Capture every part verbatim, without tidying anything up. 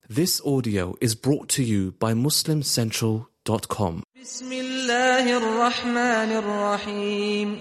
This audio is brought to you by muslim central dot com. بسم الله الرحمن الرحيم.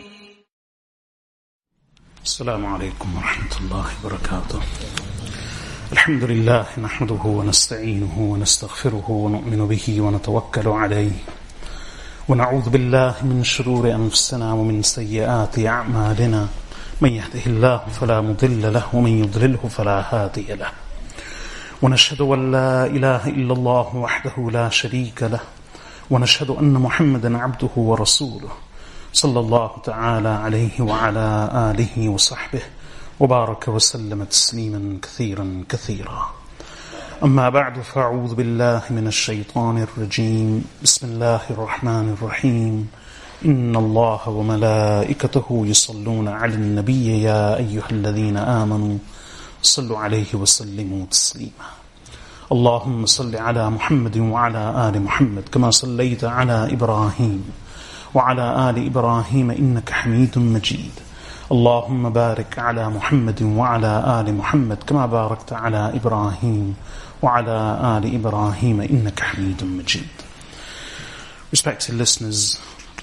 السلام عليكم ورحمة الله وبركاته. الحمد لله نحمده ونستعينه ونستغفره ونؤمن به ونتوكل عليه ونعوذ بالله من شرور أنفسنا ومن سيئات أعمالنا من يهده الله فلا مضل له ومن يضلله فلا هادي له ونشهد أن لا إله إلا الله وحده لا شريك له ونشهد أن محمدا عبده ورسوله صلى الله تعالى عليه وعلى آله وصحبه وبارك وسلم تسليما كثيرا كثيرا. أما بعد فأعوذ بالله من الشيطان الرجيم. بسم الله الرحمن الرحيم. إن الله وملائكته يصلون على النبي يا أيها الذين آمنوا صلوا عليه وسلموا تسليما. اللهم صل على محمد وعلى آل محمد كما صليت على إبراهيم وعلى آل إبراهيم إنك حميد مجيد. اللهم بارك على محمد وعلى آل محمد كما باركت على إبراهيم وعلى آل إبراهيم إنك حميد مجيد. Respected listeners,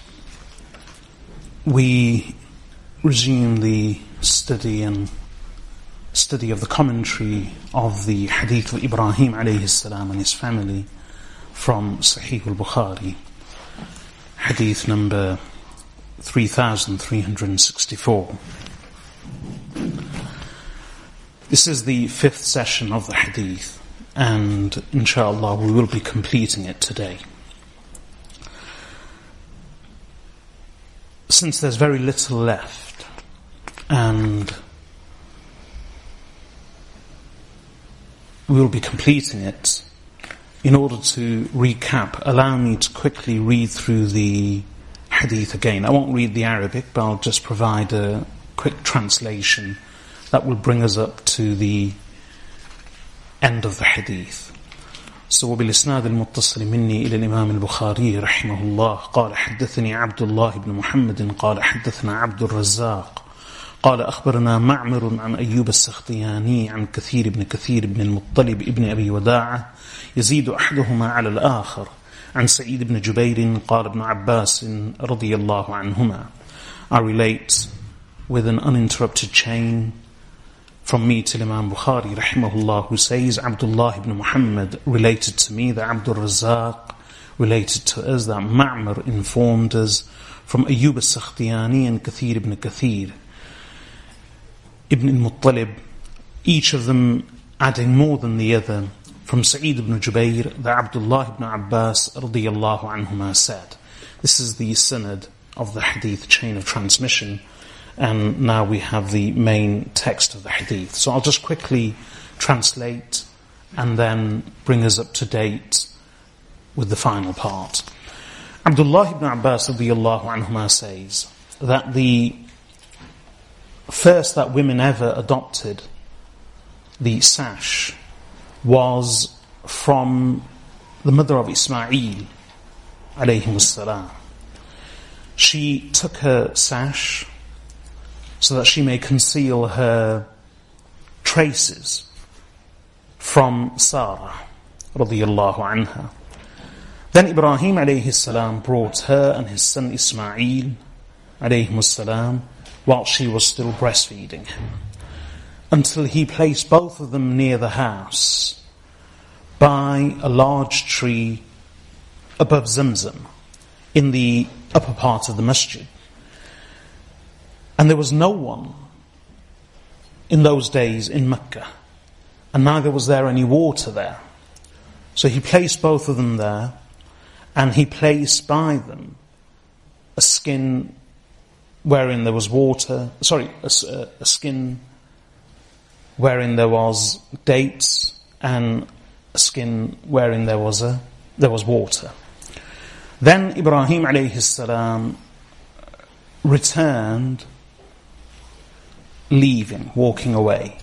we resume the study and study of the commentary of the hadith of Ibrahim alayhi salam and his family from Sahih al-Bukhari, hadith number three thousand three hundred sixty-four. This is the fifth session of the hadith, and inshallah we will be completing it today. Since there's very little left, and we will be completing it, in order to recap, allow me to quickly read through the hadith again. I won't read the Arabic, but I'll just provide a quick translation that will bring us up to the end of the hadith. So وبالإسناد المتصل مني إلى الإمام البخاري رحمه الله قال حدثني عبد الله بن محمد قال حدثنا عبد الرزاق قال أخبرنا معمر عن أيوب السختياني عن كثير بن كثير بن المطلب ابن أبي وداعة يزيد أحدهما على الآخر عن سعيد بن جبير قال ابن عباس رضي الله عنهما. I relate with an uninterrupted chain from me to Imam Bukhari rahimahullah, who says Abdullah ibn Muhammad related to me that Abdul Razzaq related to us that Ma'mar informed us from Ayyub al-Sakhtiyani and Kathir ibn Kathir ibn al-Muttalib, each of them adding more than the other, from Sa'id ibn Jubayr that Abdullah ibn Abbas radiyallahu anhuma said. This is the sanad of the hadith chain of transmission, and now we have the main text of the hadith. So I'll just quickly translate and then bring us up to date with the final part. Abdullah ibn Abbas radiyallahu anhuma says that the first that women ever adopted the sash was from the mother of Ismail alayhi salam. She took her sash so that she may conceal her traces from Sarah radiyallahu anha. Then Ibrahim alayhi salam brought her and his son Ismail alayhi salam while she was still breastfeeding him, until he placed both of them near the house by a large tree above Zamzam in the upper part of the masjid. And there was no one in those days in Mecca, and neither was there any water there. So he placed both of them there, and he placed by them a skin wherein there was water, sorry, a, a skin wherein there was dates, and a skin wherein there was a there was water. Then Ibrahim alayhi salam returned, leaving, walking away,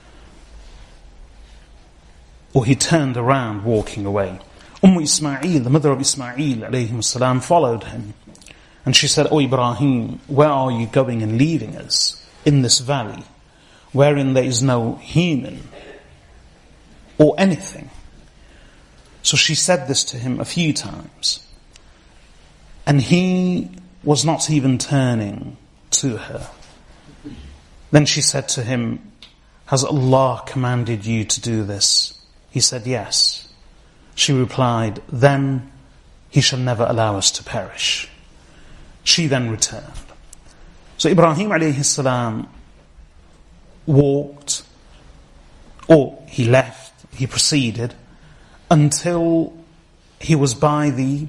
or he turned around, walking away. Umm Ismail, the mother of Ismail alayhi salam, followed him. And she said, "O Ibrahim, where are you going and leaving us in this valley, wherein there is no human or anything So she said this to him a few times. And he was not even turning to her. Then she said to him, has Allah commanded you to do this? He said, yes. She replied, then He shall never allow us to perish. She then returned. So Ibrahim alayhi salam walked, or he left, he proceeded, until he was by the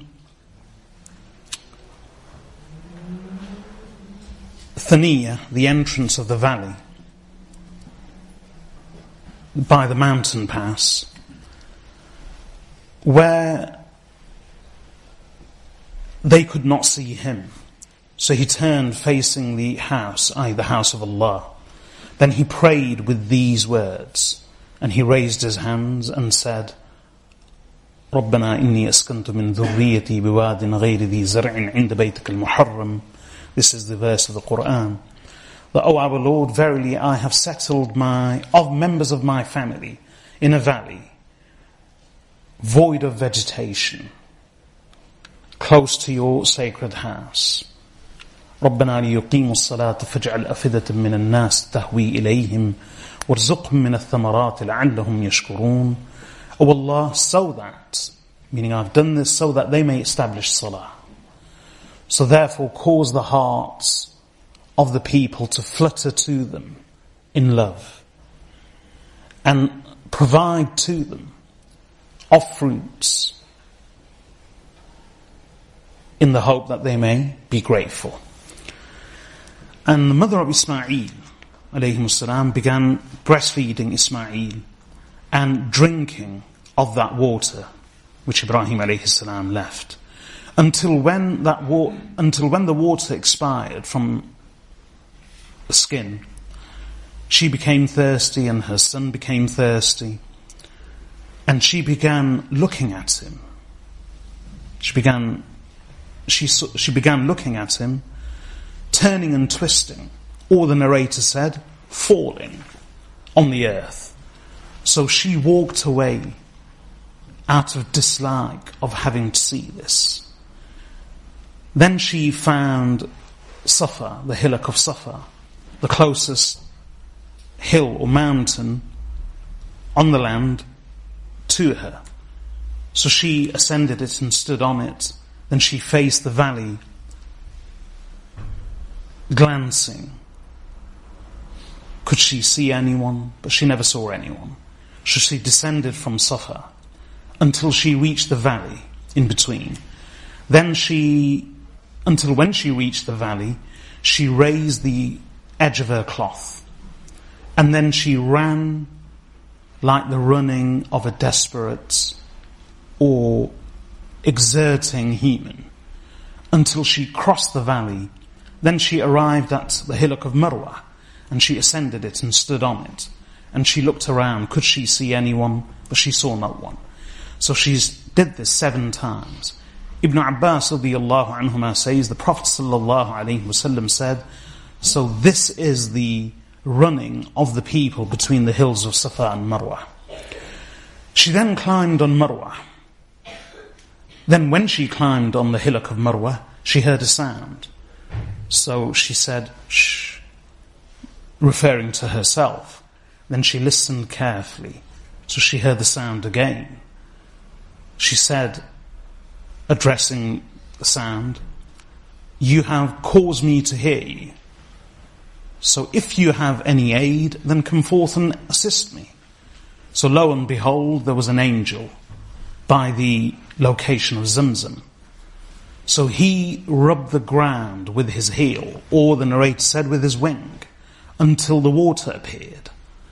Thaniya, the entrance of the valley, by the mountain pass, where they could not see him. So he turned facing the house, that is the house of Allah. Then he prayed with these words, and he raised his hands and said, رَبَّنَا إِنِّي أَسْكَنْتُ مِنْ ذُرِّيَّتِي بِوَادٍ غَيْرِ ذِي زَرْعٍ عِنْدَ بَيْتِكَ الْمُحَرَّمِ. This is the verse of the Qur'an. That, O our Lord, verily I have settled my of members of my family in a valley, void of vegetation, close to your sacred house. رَبَّنَا لِيُقِيمُوا الصَّلَاةَ فَاجْعَلْ أَفِدَةً مِّنَ النَّاسِ تَهْوِي إِلَيْهِمْ وَارْزُقْهُم مِّنَ الثَّمَرَاتِ لَعَلَّهُمْ يَشْكُرُونَ. O Allah, so that, meaning I've done this so that they may establish salah. So therefore cause the hearts of the people to flutter to them in love, and provide to them of fruits in the hope that they may be grateful. And the mother of Ismail alayhi salam began breastfeeding Ismail and drinking of that water which Ibrahim alayhi salam left, until when that wa- until when the water expired from the skin. She became thirsty and her son became thirsty, and she began looking at him. She began she she began looking at him, turning and twisting, or the narrator said, falling on the earth. So she walked away out of dislike of having to see this. Then she found Safa, the hillock of Safa, the closest hill or mountain on the land to her. So she ascended it and stood on it. Then she faced the valley, glancing. Could she see anyone? But she never saw anyone. So she descended from Safa until she reached the valley in between. Then she, until when she reached the valley, she raised the edge of her cloth. And then she ran like the running of a desperate or exerting human until she crossed the valley. Then she arrived at the hillock of Marwa, and she ascended it and stood on it. And she looked around, could she see anyone? But she saw no one. So she did this seven times. Ibn Abbas radiyallahu anhuma says, the Prophet sallallahu alaihi wasallam said, so this is the running of the people between the hills of Safa and Marwa. She then climbed on Marwa. Then when she climbed on the hillock of Marwa, she heard a sound. So she said, shh, referring to herself. Then she listened carefully. So she heard the sound again. She said, addressing the sound, you have caused me to hear you. So if you have any aid, then come forth and assist me. So lo and behold, there was an angel by the location of Zamzam. So he rubbed the ground with his heel, or the narrator said with his wing, until the water appeared.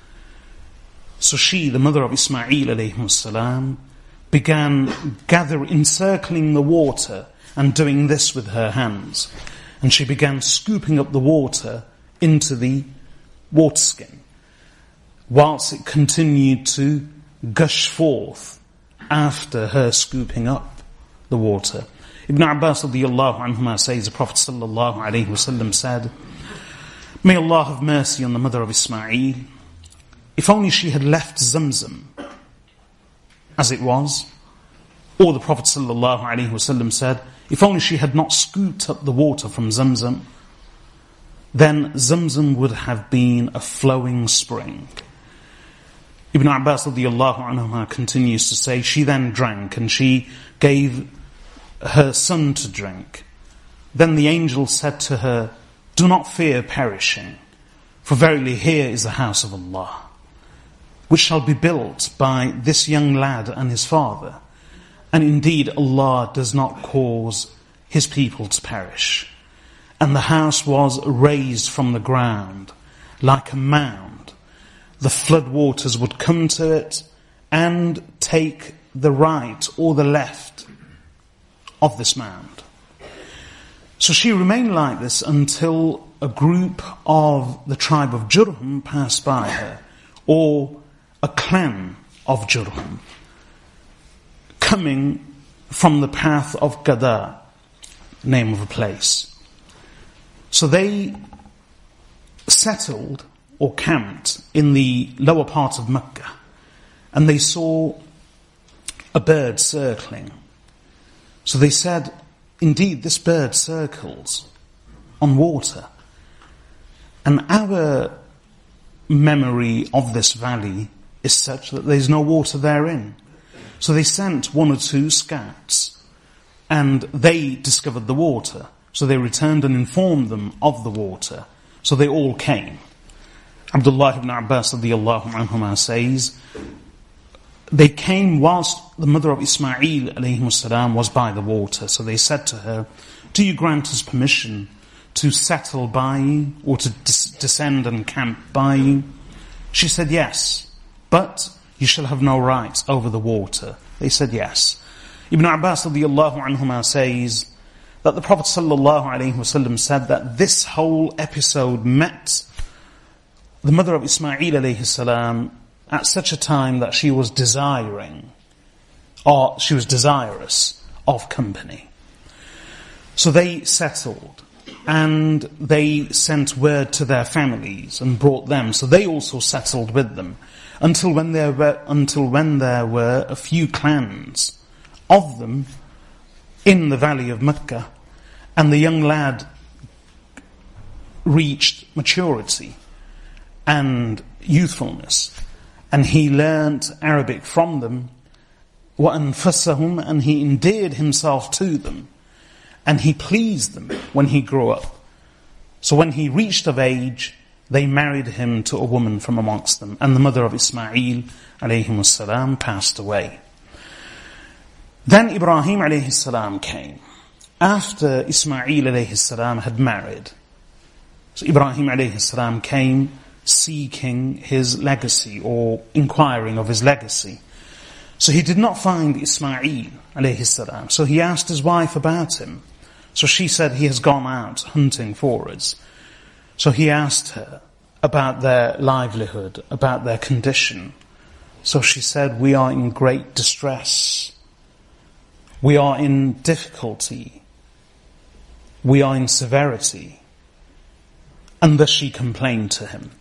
So she, the mother of Ismail alayhi salam, began gather, encircling the water and doing this with her hands. And she began scooping up the water into the water skin, whilst it continued to gush forth after her scooping up the water. Ibn Abbas radiyallahu anhuma says, the Prophet sallallahu alaihi wasallam said, may Allah have mercy on the mother of Ismail. If only she had left Zamzam as it was, Or the Prophet ﷺ said, if only she had not scooped up the water from Zamzam, then Zamzam would have been a flowing spring. Ibn Abbas radiyallahu anhuma continues to say, she then drank and she gave her son to drink. Then the angel said to her, do not fear perishing, for verily here is the house of Allah, which shall be built by this young lad and his father. And indeed Allah does not cause His people to perish. And the house was raised from the ground like a mound. The flood waters would come to it and take the right or the left of this mound. So she remained like this until a group of the tribe of Jurhum passed by her, or a clan of Jurhum, coming from the path of Qada, name of a place. So they settled or camped in the lower part of Mecca, and they saw a bird circling. So they said, indeed, this bird circles on water. And our memory of this valley is such that there's no water therein. So they sent one or two scouts, and they discovered the water. So they returned and informed them of the water. So they all came. Abdullah ibn Abbas radiyallahu anhuma says, they came whilst the mother of Ismail alayhi salam was by the water. So they said to her, do you grant us permission to settle by you, or to des- descend and camp by you? She said, yes, but you shall have no rights over the water. They said, yes. Ibn Abbas radiyallahu anhuma says that the Prophet sallallahu alaihi wasallam said that this whole episode met the mother of Ismail alayhi salam at such a time that she was desiring, or she was desirous of company. So they settled, and they sent word to their families and brought them. So they also settled with them, until when there were until when there were a few clans of them in the valley of Mecca, and the young lad reached maturity and youthfulness, and he learnt Arabic from them, وَأَنفَسَهُمْ, and he endeared himself to them, and he pleased them when he grew up. So when he reached of age, they married him to a woman from amongst them, and the mother of Ismail alayhi salam passed away. Then Ibrahim alayhi salam came, after Ismail alayhi salam had married. So Ibrahim alayhi salam came seeking his legacy, or inquiring of his legacy. So he did not find Ismail alayhi salam. So he asked his wife about him. So she said, he has gone out hunting for us. So he asked her about their livelihood, about their condition. So she said, we are in great distress. We are in difficulty. We are in severity. And thus she complained to him.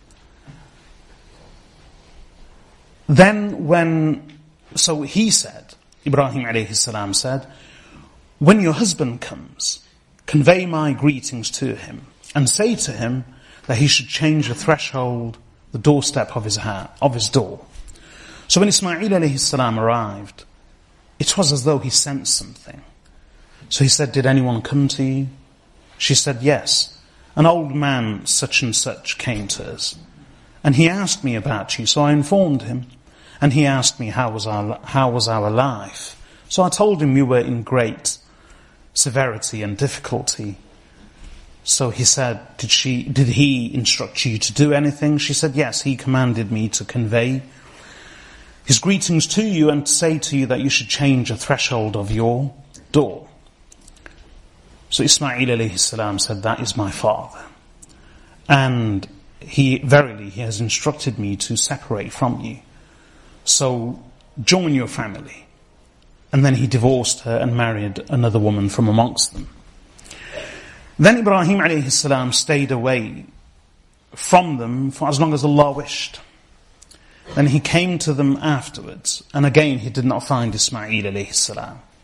Then when, so he said, Ibrahim alayhi salam said, when your husband comes, convey my greetings to him, and say to him that he should change the threshold, the doorstep of his house, of his door. So when Ismail alayhi salam arrived, it was as though he sensed something. So he said, did anyone come to you? She said, yes, an old man such and such came to us, and he asked me about you, so I informed him. And he asked me how was our how was our life. So I told him you were in great severity and difficulty. So he said, Did she did he instruct you to do anything? She said, yes, he commanded me to convey his greetings to you and to say to you that you should change the threshold of your door. So Ismail alayhi salam said, that is my father. And he verily he has instructed me to separate from you. So join your family. And then he divorced her and married another woman from amongst them. Then Ibrahim alayhi salam stayed away from them for as long as Allah wished. Then he came to them afterwards, and again he did not find Ismail alayhi salam.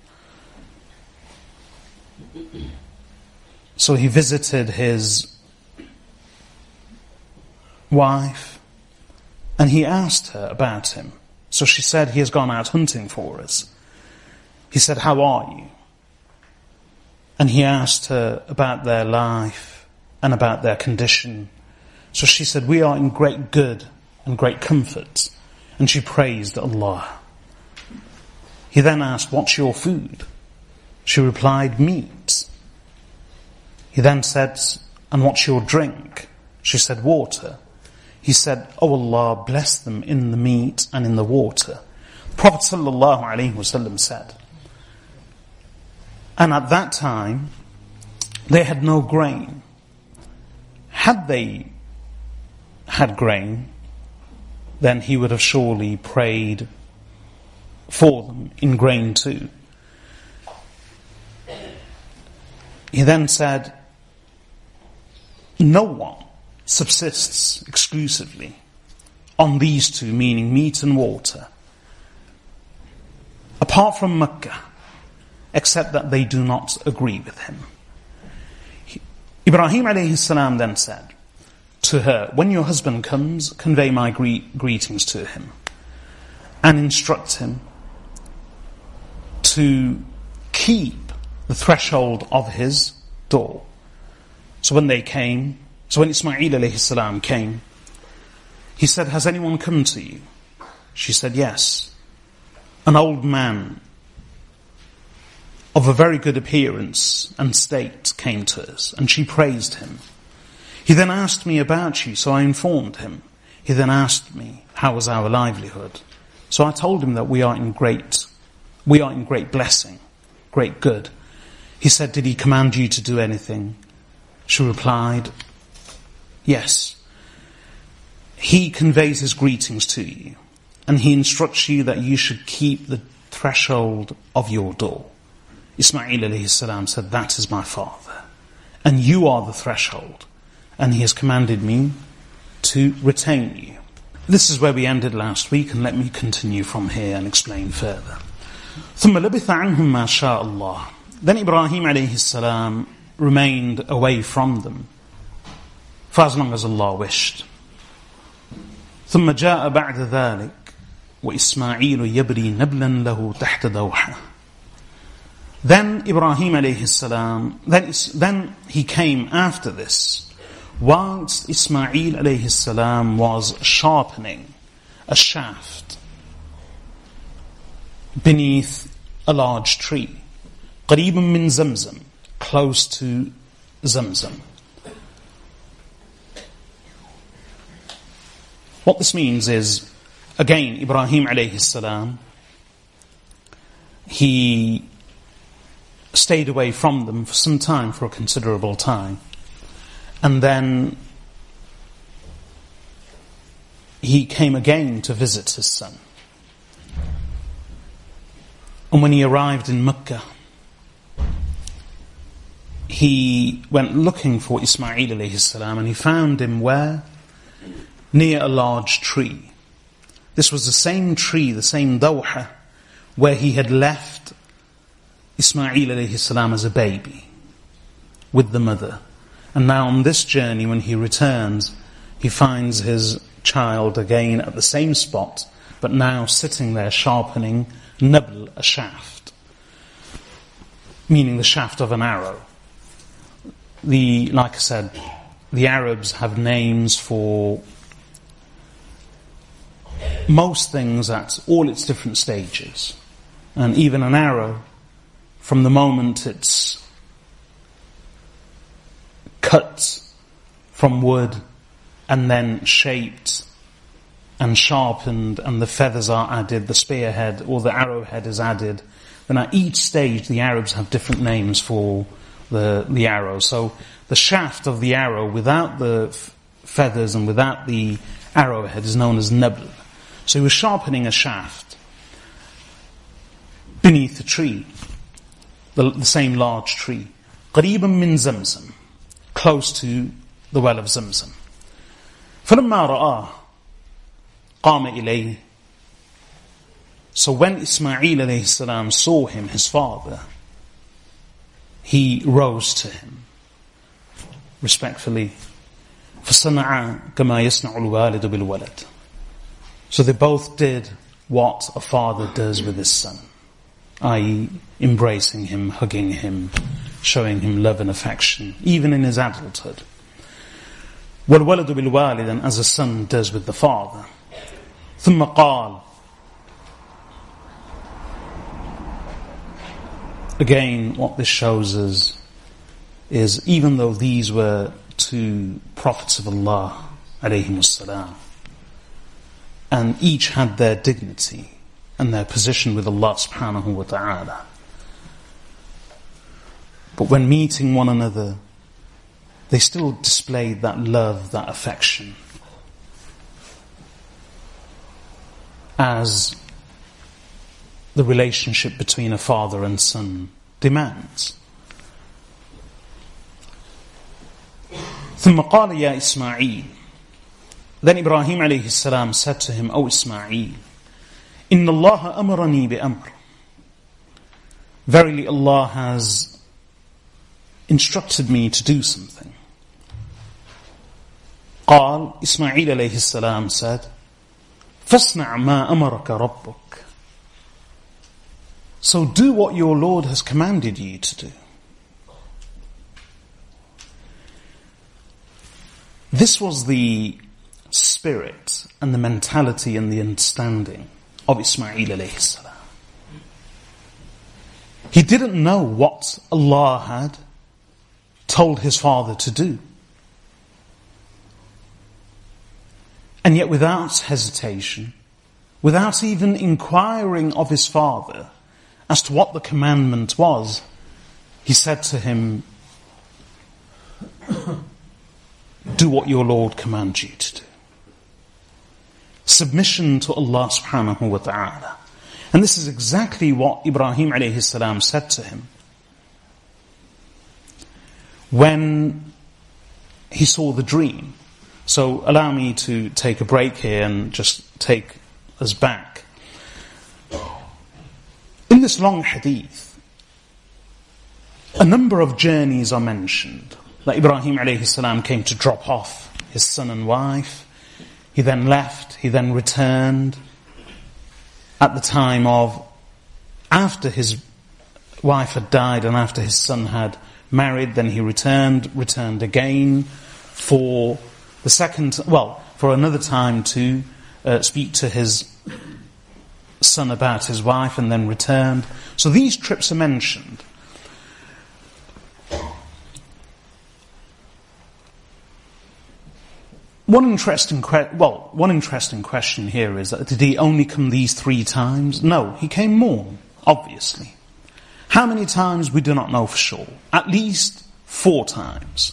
So he visited his wife and he asked her about him. So she said, he has gone out hunting for us. He said, how are you? And he asked her about their life and about their condition. So she said, we are in great good and great comfort. And she praised Allah. He then asked, what's your food? She replied, meat. He then said, and what's your drink? She said, water. He said, oh Allah, bless them in the meat and in the water. The Prophet sallallahu alaihi wasallam said, and at that time, they had no grain. Had they had grain, then he would have surely prayed for them in grain too. He then said, no one subsists exclusively on these two, meaning meat and water, apart from Mecca, except that they do not agree with him. Ibrahim alayhi salam then said to her, when your husband comes, convey my gre- greetings to him and instruct him to keep the threshold of his door. So when they came, so when Ismail alayhi salam came, he said, has anyone come to you? She said, yes. An old man of a very good appearance and state came to us, and she praised him. He then asked me about you, so I informed him. He then asked me, how was our livelihood? So I told him that we are in great, we are in great blessing, great good. He said, did he command you to do anything? She replied, yes. He conveys his greetings to you, and he instructs you that you should keep the threshold of your door. Ismail alayhi salam said, that is my father, and you are the threshold, and he has commanded me to retain you. This is where we ended last week, and let me continue from here and explain further. ثُمَّ لَبِثَ عَنْهُمْ مَا شَاءَ اللَّهُ. Then Ibrahim alayhi salam remained away from them for as long as Allah wished. ثُمَّ جَاءَ بَعْدَ ذَلِكَ وَإِسْمَاعِيلُ يَبْرِي نَبْلًا لَهُ تَحْتَ دَوْحَةٍ. Then Ibrahim alayhi salam, then, then he came after this, whilst Ismail alayhi salam was sharpening a shaft beneath a large tree, قريب من زمزم, close to Zamzam. What this means is, again, Ibrahim alayhi salam, he stayed away from them for some time, for a considerable time. And then he came again to visit his son. And when he arrived in Mecca, he went looking for Ismail alayhi salam, and he found him where? Near a large tree. This was the same tree, the same dawha, where he had left Ismail alayhi salam as a baby with the mother. And now on this journey, when he returns, he finds his child again at the same spot, but now sitting there sharpening nabl, a shaft, meaning the shaft of an arrow. The, like I said, the Arabs have names for most things at all its different stages. And even an arrow, from the moment it's cut from wood and then shaped and sharpened and the feathers are added, the spearhead or the arrowhead is added, then at each stage the Arabs have different names for the, the arrow. So the shaft of the arrow without the f- feathers and without the arrowhead is known as nabl. So he was sharpening a shaft beneath a tree, the, the same large tree, قريبا من زمزم, close to the well of Zamzam. فلما رآه قام إليه. So when Ismail alayhi salam saw him, his father, he rose to him respectfully. فَصَنَعَ كَمَا يَصْنَعُ الْوَالِدُ بِالْوَلَدِ. So they both did what a father does with his son, that is embracing him, hugging him, showing him love and affection, even in his adulthood. وَالْوَلَدُ بِالْوَالِدِ, and as a son does with the father. ثُمَّ قَالَ. Again, what this shows us is, even though these were two prophets of Allah, alayhimus salam, and each had their dignity and their position with Allah subhanahu wa ta'ala, but when meeting one another, they still displayed that love, that affection, as the relationship between a father and son demands. ثم قال يا إسماعيل. Then Ibrahim alayhi salam said to him, O Ismail, إن الله أمرني بأمر. Verily Allah has instructed me to do something. قال, Ismail alayhi salam said, فاصنع ما أمرك ربك. So do what your Lord has commanded you to do. This was the spirit and the mentality and the understanding of Ismail alayhi salam. He didn't know what Allah had told his father to do. And yet without hesitation, without even inquiring of his father as to what the commandment was, he said to him, do what your Lord commands you to do. Submission to Allah subhanahu wa ta'ala. And this is exactly what Ibrahim alayhi salam said to him when he saw the dream. So allow me to take a break here and just take us back. In this long hadith, a number of journeys are mentioned. That Ibrahim alayhi salam came to drop off his son and wife. He then left, he then returned. At the time of, after his wife had died and after his son had married, then he returned, returned again for the second, well, for another time to uh, speak to his son about his wife, and then returned. So these trips are mentioned. One interesting, que- well, one interesting question here is that did he only come these three times? No, he came more, obviously. How many times we do not know for sure. At least four times.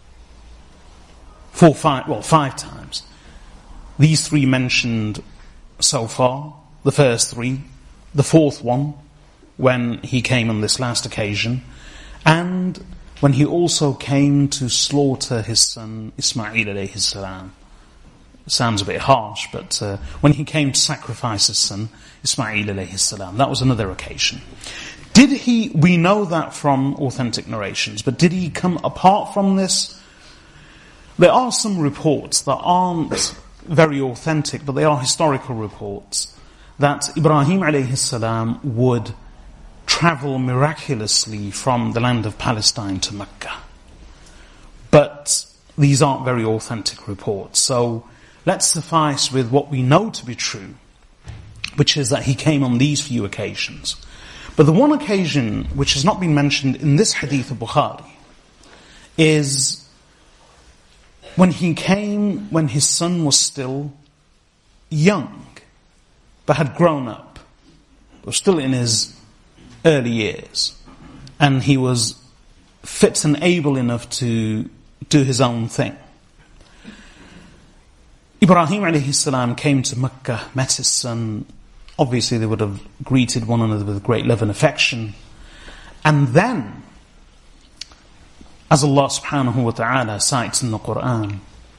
Four, five, well, five times. These three mentioned so far, the first three, the fourth one, when he came on this last occasion, and when he also came to slaughter his son Ismail alayhi salam. Sounds a bit harsh, but uh, when he came to sacrifice his son Ismail alayhi salam, that was another occasion. Did he, we know that from authentic narrations, but did he come apart from this? There are some reports that aren't very authentic, but they are historical reports, that Ibrahim alayhi salam would travel miraculously from the land of Palestine to Mecca. But these aren't very authentic reports. So let's suffice with what we know to be true, which is that he came on these few occasions. But the one occasion which has not been mentioned in this hadith of Bukhari is when he came when his son was still young, but had grown up, was still in his early years, and he was fit and able enough to do his own thing. Ibrahim alayhi salam came to Mecca, met his son. Obviously they would have greeted one another with great love and affection. And then, as Allah subhanahu wa ta'ala cites in the Quran,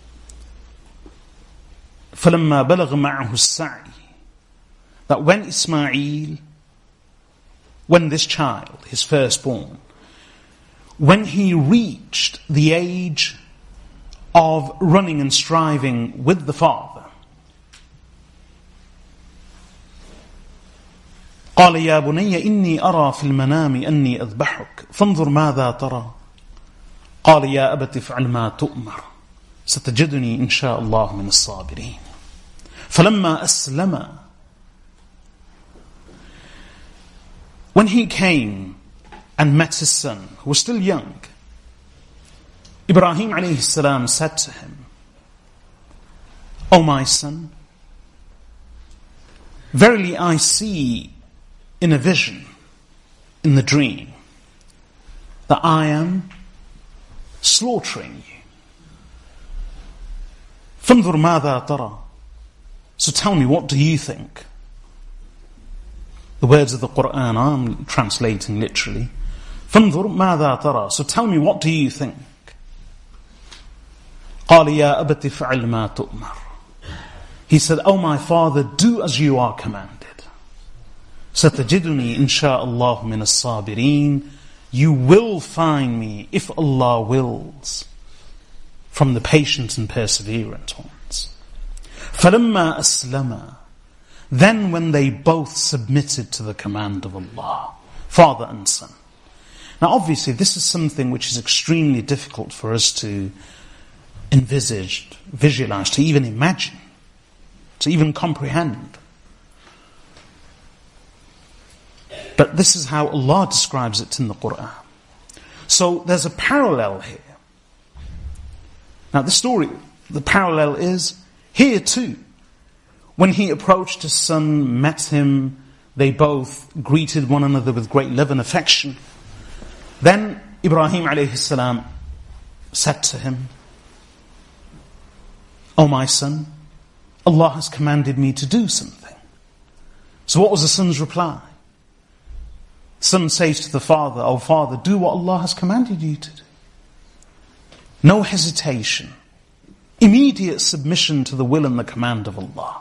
فَلَمَّا بَلَغَ مَعَهُ السَّعْيِ, that when Ismail, when this child, his firstborn, when he reached the age of running and striving with the father, قال يا بني إني أرى في المنام أني أذبحك فانظر ماذا ترى قال يا أبت افعل ما تؤمر ستجدني إن شاء الله من الصابرين. فلما أسلم, when he came and met his son, who was still young, Ibrahim alayhi salam said to him, O my son, verily I see in a vision, in the dream, that I am slaughtering you. فانظر ماذا ترى. So tell me, what do you think? The words of the Quran I'm translating literally. فانظر ماذا ترى. So tell me, what do you think? قال يا أبت فعل ما تؤمر. He said, O my father, do as you are commanded. ستجدني إن شاء الله من الصابرين. You will find me, if Allah wills, from the patient and perseverant ones. فَلَمَّا أَسْلَمَا. Then when they both submitted to the command of Allah, father and son. Now obviously this is something which is extremely difficult for us to envisage, visualize, to even imagine, to even comprehend. But this is how Allah describes it in the Quran. So there's a parallel here. Now the story, the parallel is here too. When he approached his son, met him, they both greeted one another with great love and affection. Then Ibrahim alayhi salam said to him, O my son, Allah has commanded me to do something. So what was the son's reply? Son says to the father, O father, do what Allah has commanded you to do. No hesitation. Immediate submission to the will and the command of Allah.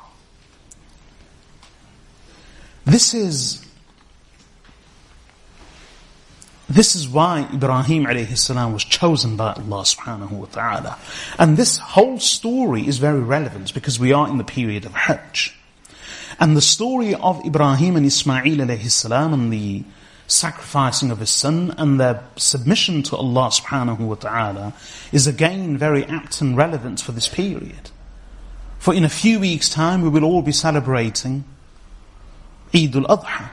This is This is why Ibrahim alayhi salam was chosen by Allah subhanahu wa ta'ala. And this whole story is very relevant because we are in the period of Hajj. And the story of Ibrahim and Ismail alayhi salam and the sacrificing of his son and their submission to Allah subhanahu wa ta'ala is again very apt and relevant for this period. For in a few weeks' time we will all be celebrating Eid al-Adha.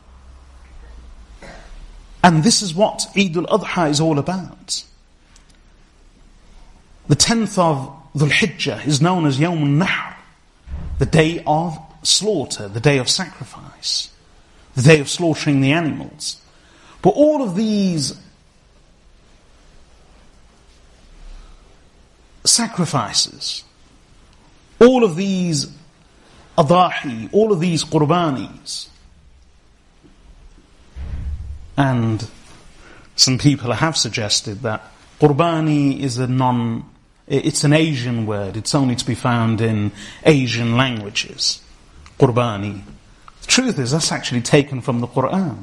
And this is what Eid al-Adha is all about. The tenth of Dhul Hijjah is known as Yawm al-Nahr, the day of slaughter, the day of sacrifice, the day of slaughtering the animals. But all of these sacrifices, all of these adahi, all of these qurbanis, and some people have suggested that qurbani is a non, it's an Asian word, it's only to be found in Asian languages. Qurbani. The truth is, that's actually taken from the Quran.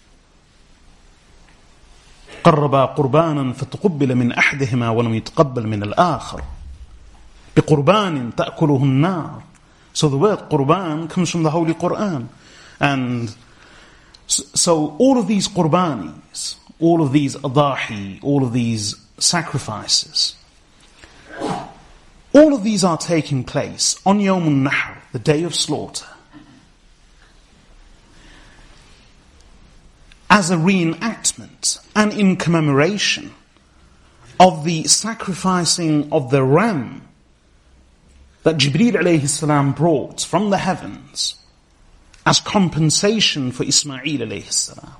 قربا قربانا فتقبل من أحدهما ولم يتقبل من الآخر بقربان تأكله النار. So the word qurban comes from the Holy Quran. And so all of these qurbanis, all of these adahi, all of these sacrifices, all of these are taking place on Yawm al-Nahr, the day of slaughter, as a reenactment and in commemoration of the sacrificing of the ram that Jibreel alayhi salam brought from the heavens as compensation for Ismail alayhi salam.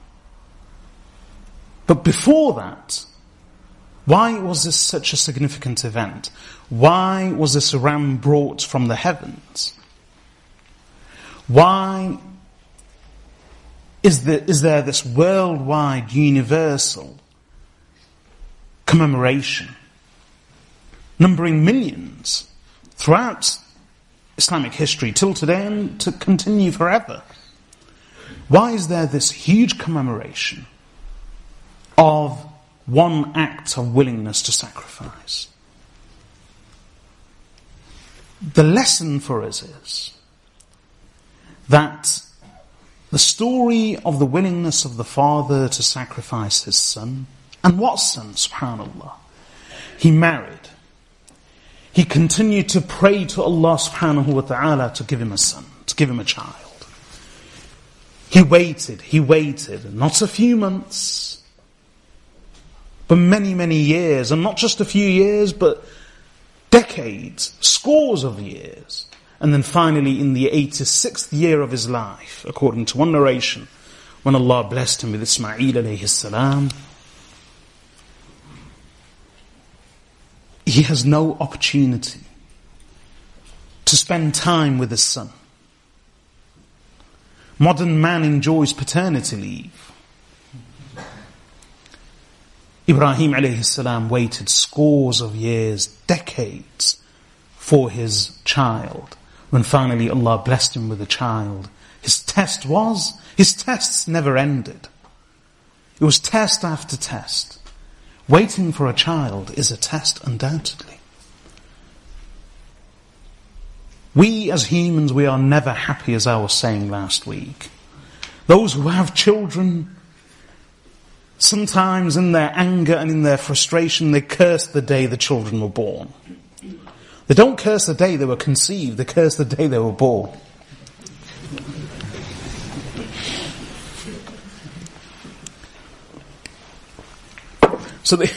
But before that, why was this such a significant event? Why was this ram brought from the heavens? Why is there, is there this worldwide, universal commemoration, numbering millions throughout Islamic history till today and to continue forever? Why is there this huge commemoration of one act of willingness to sacrifice. The lesson for us is that the story of the willingness of the father to sacrifice his son, and what son, subhanallah? He married. He continued to pray to Allah subhanahu wa ta'ala to give him a son, to give him a child. He waited, he waited, not a few months, but many, many years, and not just a few years, but decades, scores of years. And then finally in the eighty-sixth year of his life, according to one narration, when Allah blessed him with Ismail alayhi salam, he has no opportunity to spend time with his son. Modern man enjoys paternity leave. Ibrahim alayhi salam waited scores of years, decades, for his child. When finally Allah blessed him with a child, his test was, his tests never ended. It was test after test. Waiting for a child is a test, undoubtedly. We as humans, we are never happy, as I was saying last week. Those who have children, sometimes in their anger and in their frustration, they curse the day the children were born. They don't curse the day they were conceived, they curse the day they were born. So they,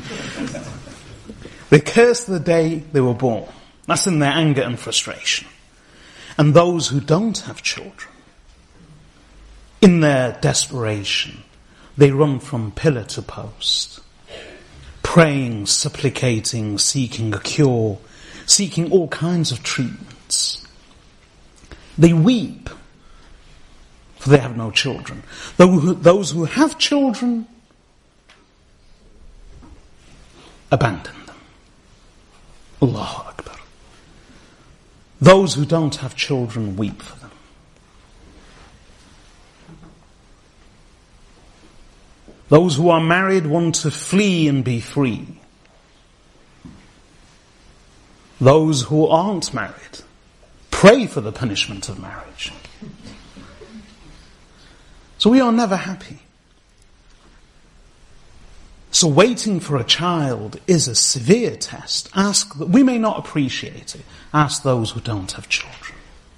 they curse the day they were born. That's in their anger and frustration. And those who don't have children, in their desperation, they run from pillar to post, praying, supplicating, seeking a cure, seeking all kinds of treatments. They weep, for they have no children. Those who have children abandon them. Allahu Akbar. Those who don't have children weep for them. Those who are married want to flee and be free. Those who aren't married pray for the punishment of marriage. So we are never happy. So waiting for a child is a severe test. Ask, we may not appreciate it. Ask those who don't have children.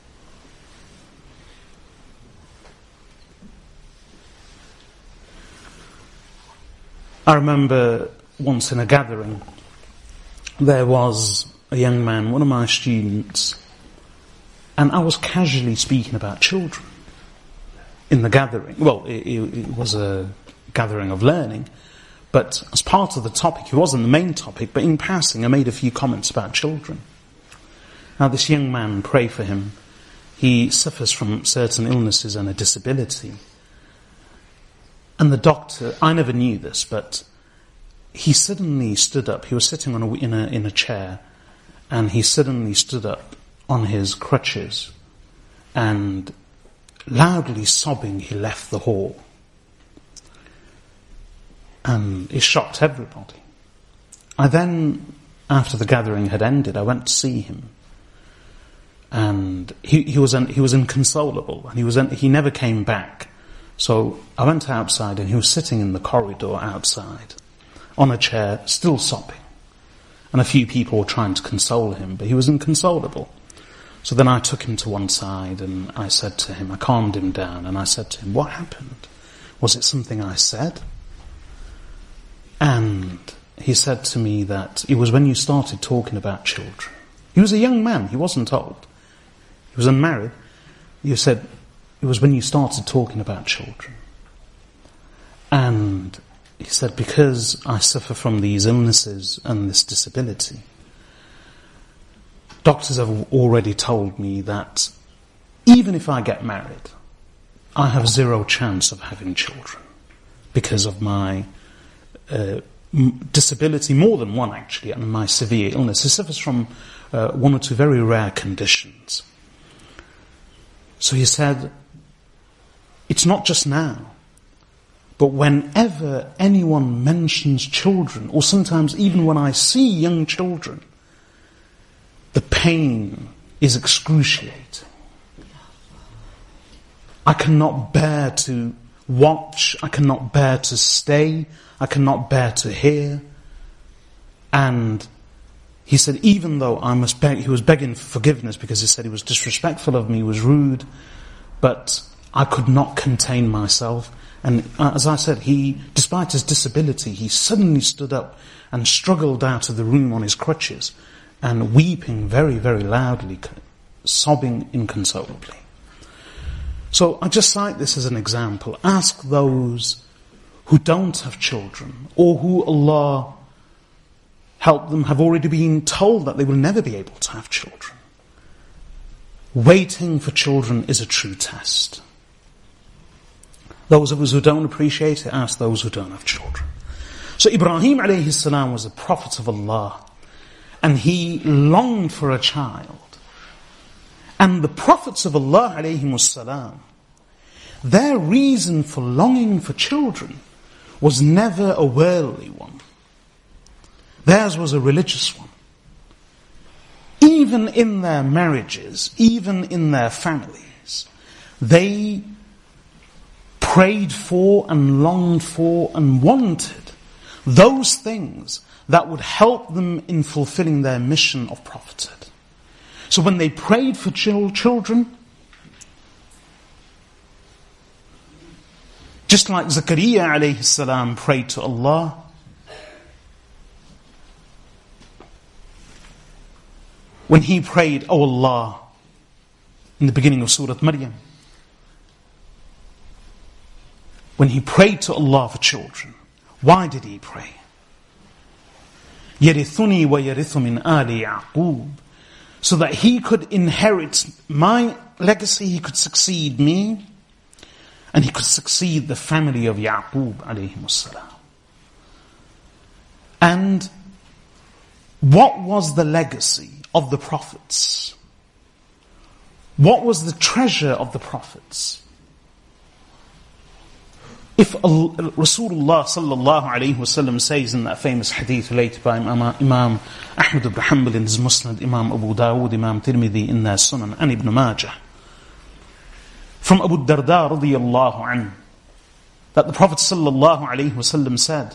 I remember once in a gathering, there was a young man, one of my students, and I was casually speaking about children in the gathering. Well, it, it was a gathering of learning, but as part of the topic, it wasn't the main topic, but in passing I made a few comments about children. Now this young man, pray for him, he suffers from certain illnesses and a disability. And the doctor, I never knew this, but he suddenly stood up. He was sitting on a, in a in a chair, and he suddenly stood up on his crutches, and loudly sobbing, he left the hall. And it shocked everybody. I then, after the gathering had ended, I went to see him, and he he was un, he was inconsolable, and he was un, he never came back. So I went outside, and he was sitting in the corridor outside, on a chair, still sobbing. And a few people were trying to console him, but he was inconsolable. So then I took him to one side, and I said to him, I calmed him down, and I said to him, what happened? Was it something I said? And he said to me that it was when you started talking about children. He was a young man, he wasn't old. He was unmarried. You said, it was when you started talking about children. And he said, because I suffer from these illnesses and this disability, doctors have already told me that even if I get married, I have zero chance of having children because of my uh, disability, more than one actually, and my severe illness. He suffers from uh, one or two very rare conditions. So he said, it's not just now, But whenever anyone mentions children, or sometimes even when I see young children, the pain is excruciating. I cannot bear to watch, I cannot bear to stay, I cannot bear to hear. And he said, even though I must beg, he was begging for forgiveness because he said he was disrespectful of me, he was rude, but I could not contain myself. And as I said, he, despite his disability, he suddenly stood up and struggled out of the room on his crutches and weeping very, very loudly, sobbing inconsolably. So I just cite this as an example. Ask those who don't have children, or who Allah help them, have already been told that they will never be able to have children. Waiting for children is a true test. Those of us who don't appreciate it, ask those who don't have children. So Ibrahim alayhi salam was a prophet of Allah, and he longed for a child. And the prophets of Allah alayhi salam, their reason for longing for children was never a worldly one. Theirs was a religious one. Even in their marriages, even in their families, they prayed for and longed for and wanted those things that would help them in fulfilling their mission of prophethood. So when they prayed for children, just like Zakaria alayhi salam prayed to Allah, when he prayed, "O Allah," in the beginning of Surah Maryam, when he prayed to Allah for children, why did he pray? يَرِثُنِي وَيَرِثُ مِنْ آلِ يَعْقُوبَ, so that he could inherit my legacy, he could succeed me, and he could succeed the family of Ya'qub alayhi salam. And what was the legacy of the prophets? What was the treasure of the prophets? If Rasulullah sallallahu alayhi wasallam says in that famous hadith related by Imam Ahmad ibn Hanbal in his Musnad, Imam Abu Dawud, Imam Tirmidhi in their Sunan, and Ibn Majah, from Abu Darda radiyallahu anhu, that the Prophet sallallahu alayhi wasallam said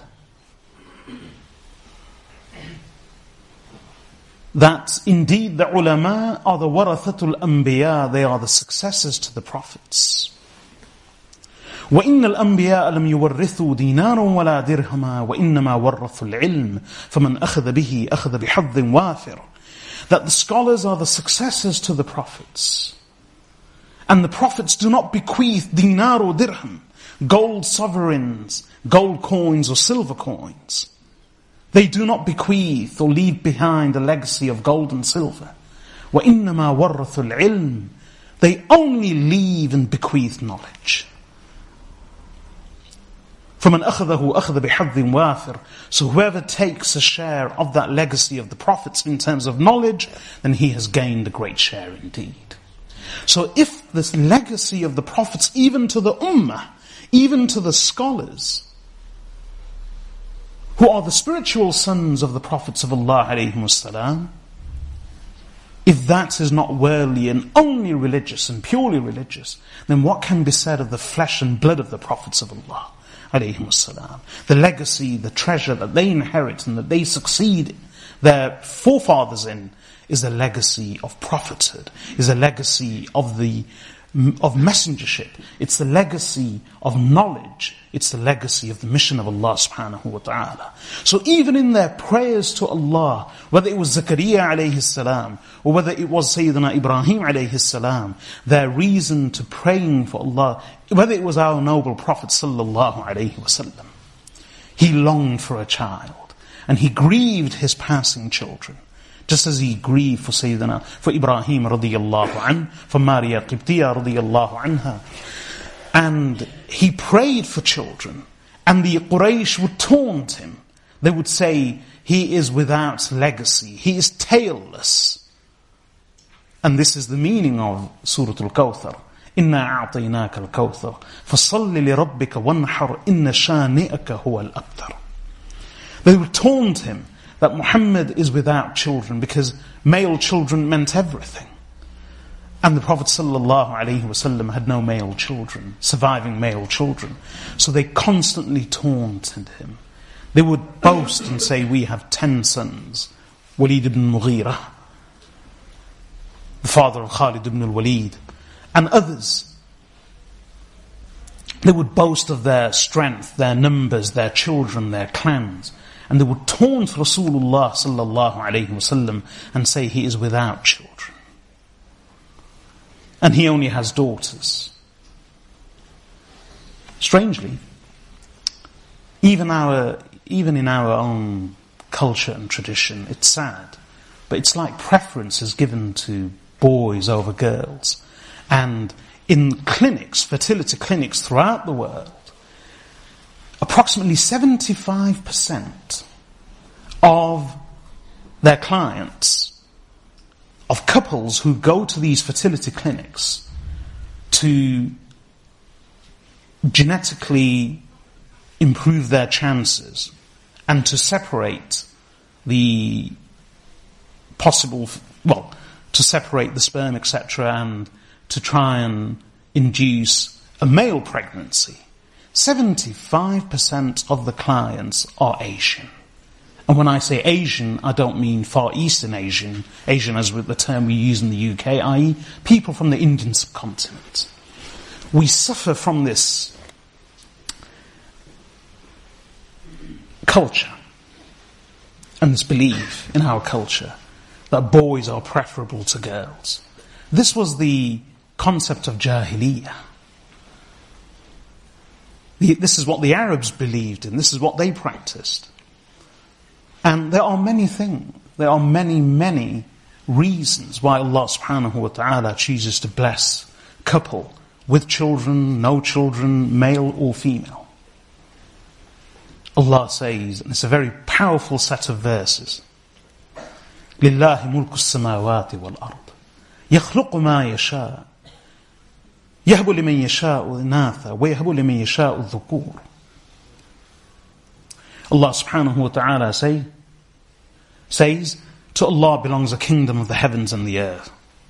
that indeed the ulama are the warathatul anbiya, they are the successors to the prophets. وَإِنَّ الْأَنْبِيَاءَ لَمْ يُوَرِّثُوا دِينَارًا وَلَا دِرْهَمًا وَإِنَّمَا وَرَّثُوا الْعِلْمَ فَمَنْ أَخَذَ بِهِ أَخَذَ بِحَظٍ وَافِرٍ. That the scholars are the successors to the prophets. And the prophets do not bequeath dinar or dirham, gold sovereigns, gold coins or silver coins. They do not bequeath or leave behind a legacy of gold and silver. وَإِنَّمَا وَرَّثُوا الْعِلْمَ. They only leave and bequeath knowledge. فَمَنْ أَخَذَهُ أَخَذَ بِحَظٍ وَافِرٍ. So whoever takes a share of that legacy of the prophets in terms of knowledge, then he has gained a great share indeed. So if this legacy of the prophets, even to the ummah, even to the scholars, who are the spiritual sons of the prophets of Allah alayhimus salam, if that is not worldly and only religious and purely religious, then what can be said of the flesh and blood of the prophets of Allah alayhimus salam? The legacy, the treasure that they inherit and that they succeed their forefathers in is a legacy of prophethood, is a legacy of the of messengership. It's the legacy of knowledge. It's the legacy of the mission of Allah subhanahu wa ta'ala. So even in their prayers to Allah, whether it was Zakaria alayhi salam, or whether it was Sayyidina Ibrahim alayhi salam, their reason to praying for Allah, whether it was our noble Prophet sallallahu alayhi wasallam, he longed for a child, and he grieved his passing children. Just as he grieved for Sayyidina, for Ibrahim radiyallahu anhu, for Maria Qibtiyya radiyallahu anha. And he prayed for children. And the Quraysh would taunt him. They would say, he is without legacy. He is tailless. And this is the meaning of Surah Al-Kawthar. إِنَّا أَعْطَيْنَاكَ الْكَوْثَرَ فَصَلِّ لِرَبِّكَ وَانْحَرْ إِنَّ شَانِئَكَ هُوَ الْأَبْتَرُ. They would taunt him that Muhammad is without children because male children meant everything. And the Prophet ﷺ had no male children, surviving male children. So they constantly taunted him. They would boast and say, we have ten sons. Walid ibn Mughira, the father of Khalid ibn al-Walid, and others. They would boast of their strength, their numbers, their children, their clans. And they would taunt Rasulullah sallallahu alayhi wasallam and say he is without children. And he only has daughters. Strangely, even our, even in our own culture and tradition, it's sad, but it's like preference is given to boys over girls. And in clinics, fertility clinics throughout the world, approximately seventy-five percent of their clients, of couples who go to these fertility clinics to genetically improve their chances and to separate the possible, well, to separate the sperm, et cetera, and to try and induce a male pregnancy. seventy-five percent of the clients are Asian. And when I say Asian, I don't mean Far Eastern Asian, Asian as with the term we use in the U K, that is people from the Indian subcontinent. We suffer from this culture and this belief in our culture that boys are preferable to girls. This was the concept of Jahiliyyah. This is what the Arabs believed in. This is what they practiced. And there are many things, there are many, many reasons why Allah subhanahu wa ta'ala chooses to bless a couple with children, no children, male or female. Allah says, and it's a very powerful set of verses, لِلَّهِ مُلْكُ السَّمَاوَاتِ وَالْأَرْضِ يَخْلُقُ مَا يَشَاءُ يَهْبُ لِمَنْ يَشَاءُ إِنَاثًا وَيَهْبُ لِمَنْ يَشَاءُ الذُّكُورَ. Allah subhanahu wa ta'ala say, says, to Allah belongs the kingdom of the heavens and the earth.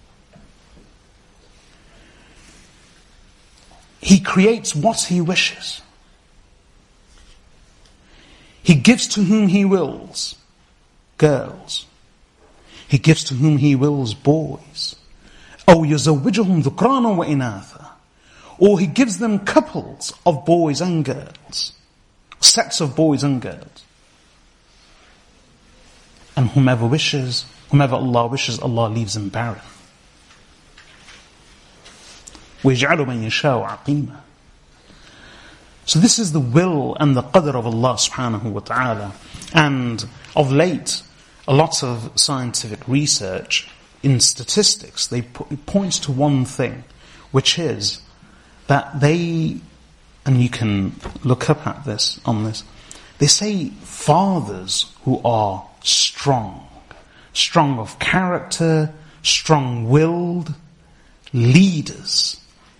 He creates what He wishes. He gives to whom He wills girls. He gives to whom He wills boys. أو يزوجهم ذكرانا وإناثا. Or He gives them couples of boys and girls. Sets of boys and girls. And whomever wishes, whomever Allah wishes, Allah leaves them barren. وَيَجْعَلُ مَنْ يَشَاءُ عَقِيمًا. So this is the will and the qadr of Allah subhanahu wa ta'ala. And of late, a lot of scientific research in statistics, they po- it points to one thing, which is that they, and you can look up at this, on this, they say fathers who are strong, strong of character, strong-willed, leaders,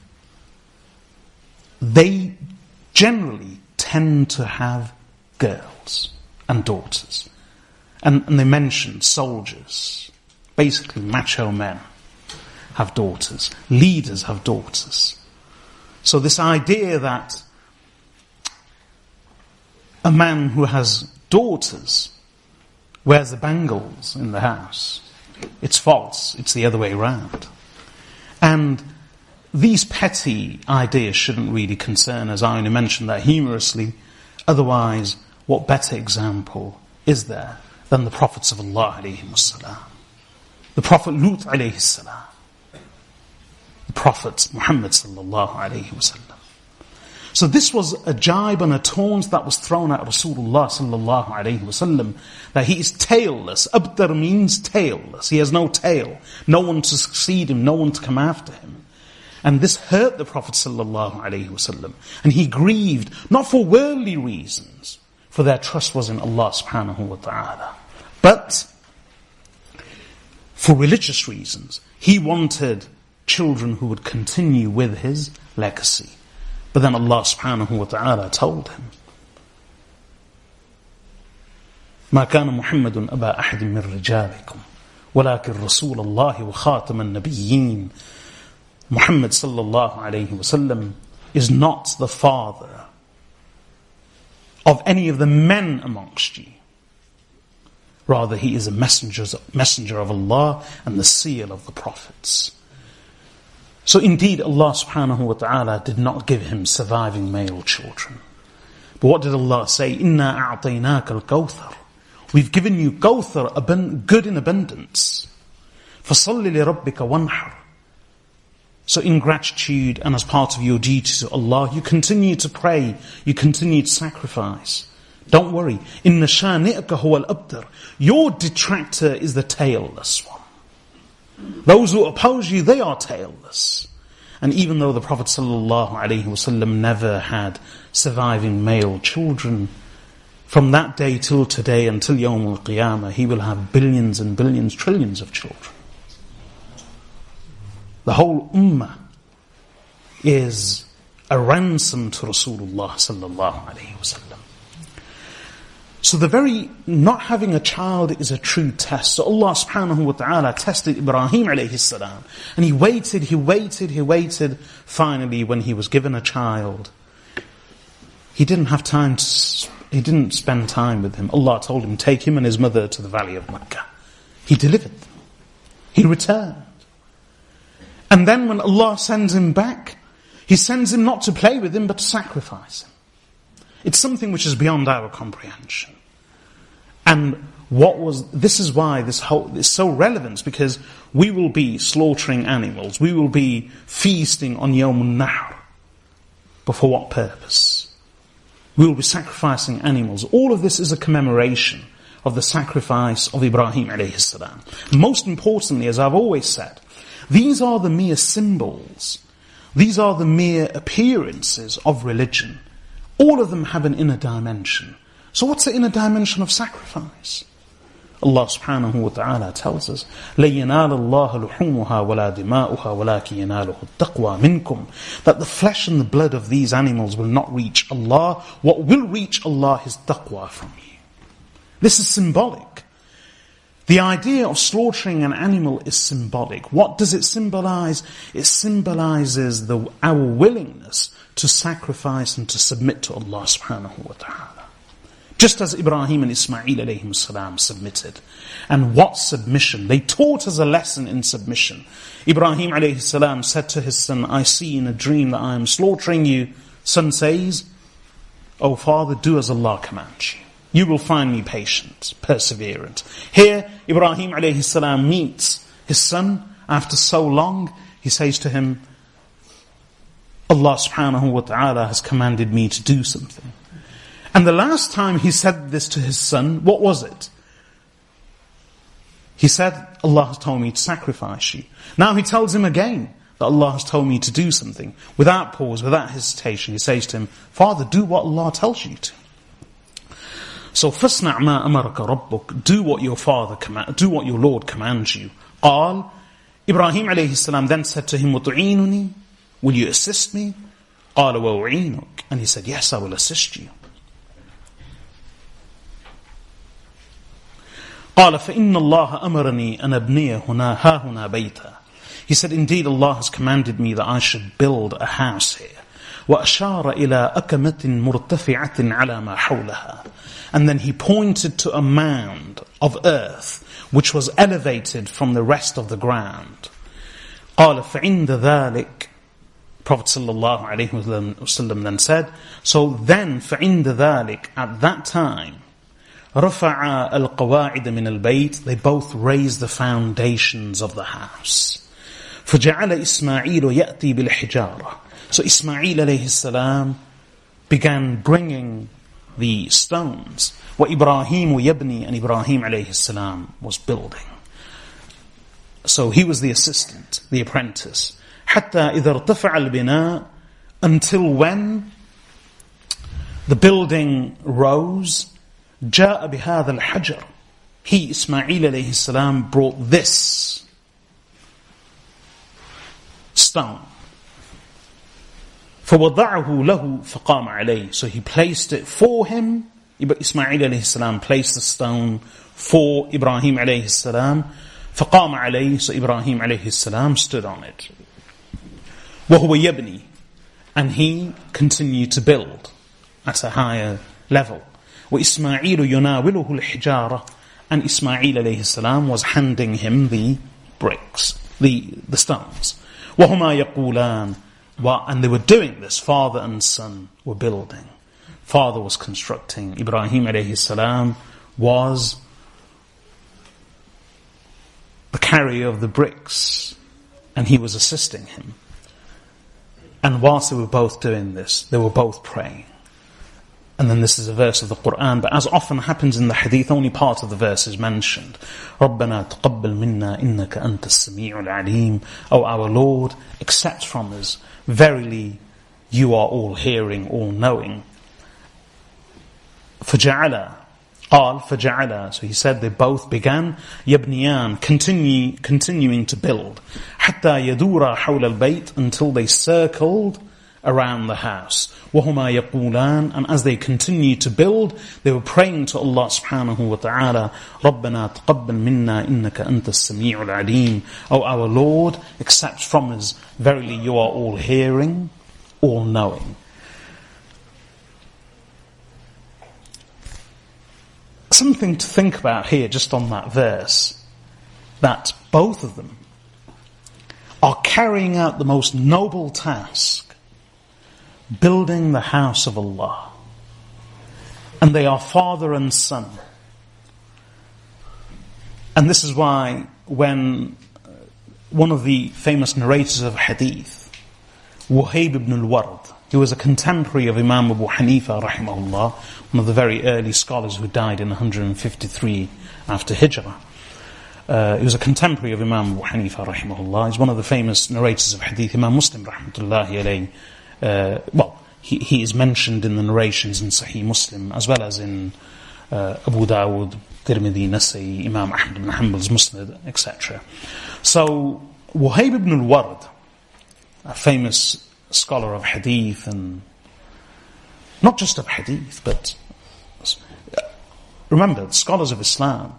they generally tend to have girls and daughters. And, and they mention soldiers, basically macho men, have daughters. Leaders have daughters. So this idea that a man who has daughters wears the bangles in the house, it's false. It's the other way around. And these petty ideas shouldn't really concern us. I only mention that humorously. Otherwise, what better example is there than the prophets of Allah alayhi wassalam? The Prophet Lut alayhi salam. The Prophet Muhammad sallallahu alayhi wasallam. So this was a jibe and a taunt that was thrown at Rasulullah sallallahu alayhi wasallam, that he is tailless. Abtar means tailless. He has no tail. No one to succeed him, no one to come after him. And this hurt the Prophet sallallahu alayhi wasallam. And he grieved, not for worldly reasons, for their trust was in Allah subhanahu wa ta'ala, but for religious reasons. He wanted children who would continue with his legacy. But then Allah subhanahu wa ta'ala told him, ما كان محمد أبا أحد من رجالكم ولكن رسول الله وخاتم النبيين. Muhammad sallallahu alayhi wasallam is not the father of any of the men amongst you. Rather, he is a messenger, messenger of Allah and the seal of the prophets. So indeed, Allah subhanahu wa ta'ala did not give him surviving male children. But what did Allah say? إِنَّا أَعْطَيْنَاكَ الْكَوْثَرِ. We've given you Kawthar, good in abundance. فَصَلِّ لِرَبِّكَ وَانْحَرْ. So in gratitude and as part of your duty to Allah, you continue to pray, you continue to sacrifice. Don't worry. إِنَّ شَانِئَكَ هُوَ الْأَبْتَرِ. Your detractor is the tailless one. Those who oppose you, they are tailless. And even though the Prophet ﷺ never had surviving male children, from that day till today, until Yawm al-Qiyamah, he will have billions and billions, trillions of children. The whole ummah is a ransom to Rasulullah sallallahu alayhi wasallam. So the very not having a child is a true test. So Allah subhanahu wa ta'ala tested Ibrahim alayhi salam. And he waited, he waited, he waited. Finally, when he was given a child, he didn't have time to, he didn't spend time with him. Allah told him, take him and his mother to the valley of Makkah. He delivered them. He returned. And then when Allah sends him back, He sends him not to play with him, but to sacrifice him. It's something which is beyond our comprehension. And what was, this is why this whole, is so relevant, because we will be slaughtering animals, we will be feasting on Yawm al-Nahr. But for what purpose? We will be sacrificing animals. All of this is a commemoration of the sacrifice of Ibrahim alayhi salam. Most importantly, as I've always said, these are the mere symbols. These are the mere appearances of religion. All of them have an inner dimension. So what's the inner dimension of sacrifice? Allah subhanahu wa ta'ala tells us, لَن يَنَالَ اللَّهَ لُحُومُهَا وَلَا دِمَاؤُهَا وَلَكِنْ يَنَالُهُ التَّقْوَى مِنْكُمْ. That the flesh and the blood of these animals will not reach Allah. What will reach Allah is taqwa from you. This is symbolic. The idea of slaughtering an animal is symbolic. What does it symbolize? It symbolizes the, our willingness to sacrifice and to submit to Allah subhanahu wa ta'ala. Just as Ibrahim and Ismail alayhim salam submitted. And what submission? They taught us a lesson in submission. Ibrahim alayhi salam said to his son, I see in a dream that I am slaughtering you. Son says, O father, do as Allah commands you. You will find me patient, perseverant. Here, Ibrahim alayhi salam meets his son after so long. He says to him, Allah subhanahu wa ta'ala has commanded me to do something. And the last time he said this to his son, what was it? He said, Allah has told me to sacrifice you. Now he tells him again that Allah has told me to do something. Without pause, without hesitation, he says to him, Father, do what Allah tells you to. So, فَاسْنَعْ مَا أَمَرَكَ رَبُّكَ. Do what your father command, do what your Lord commands you. قال, Ibrahim alayhi salam then said to him, وَتُعِينُنِي. Will you assist me? قال وَأُعِينُكَ. And he said, yes, I will assist you. قال فإن الله أمرني أن أبني هنا ها هنا بيتا. He said, indeed Allah has commanded me that I should build a house here. وأشار إلى أكمة مرتفعة على ما حولها. And then he pointed to a mound of earth which was elevated from the rest of the ground. قال فعند ذلك. Prophet sallallahu alaihi wasallam then said, so then فعند ذلك, at that time, رفع القواعد من البيت, they both raised the foundations of the house. فجعل إسماعيل يأتي بالحجارة. So Ismail alayhi salam began bringing the stones. وإبراهيم يبني, and Ibrahim alayhi salam was building. So he was the assistant, the apprentice. حتى إذا ارتفع البناء, until when the building rose. جاء بهذا الحجر. He, Ismail alayhi salam, brought this. stone. فَوَضَعَهُ لَهُ فَقَامَ عَلَيْهِ. So he placed it for him. Ismail alayhi salam placed the stone for Ibrahim alayhi salam. فَقَامَ عَلَيْهِ. So Ibrahim alayhi salam stood on it. وَهُوَ يَبْنِي. And he continued to build at a higher level. وَإِسْمَاعِيلُ يُنَاوِلُهُ الْحِجَارَةِ. And Ismail alayhi salam was handing him the bricks, the, the stones. وَهُمَا يَقُولَانِ. And they were doing this, father and son were building. Father was constructing. Ibrahim alayhi salam was the carrier of the bricks, and he was assisting him. And whilst they were both doing this, they were both praying. And then this is a verse of the Qur'an, but as often happens in the hadith, only part of the verse is mentioned. رَبَّنَا تَقَبَّلْ مِنَّا إِنَّكَ أَنْتَ السَّمِيعُ الْعَلِيمُ. O our Lord, accept from us. Verily, you are all hearing, all knowing. فَجَعَلَا قال فَجَعَلَا. So he said they both began يَبْنِيَان, continue, continuing to build. حَتَّى يَدُورَا حَوْلَ الْبَيْتِ, until they circled around the house. وَهُمَا يَقُولَانِ. And as they continued to build, they were praying to Allah subhanahu wa ta'ala, رَبَّنَا تَقَبَّلْ مِنَّا إِنَّكَ أَنْتَ السَّمِيعُ الْعَلِيمُ. O our Lord, accept from us, verily you are all hearing, all knowing. Something to think about here, just on that verse, that both of them are carrying out the most noble task, building the house of Allah. And they are father and son. And this is why when one of the famous narrators of hadith, Wuhayb ibn al-Ward, he was a contemporary of Imam Abu Hanifa rahimahullah, one of the very early scholars who died in one hundred fifty-three after Hijrah. Uh, he was a contemporary of Imam Abu Hanifa rahimahullah. He's one of the famous narrators of hadith. Imam Muslim rahmatullahi alayhi, uh, well, he, he is mentioned in the narrations in Sahih Muslim, as well as in uh, Abu Dawud, Tirmidhi, Nasai, Imam Ahmad ibn Hanbal's Musnad, et cetera. So, Wuhayb ibn al-Ward, a famous scholar of hadith, and not just of hadith, but remember, scholars of Islam,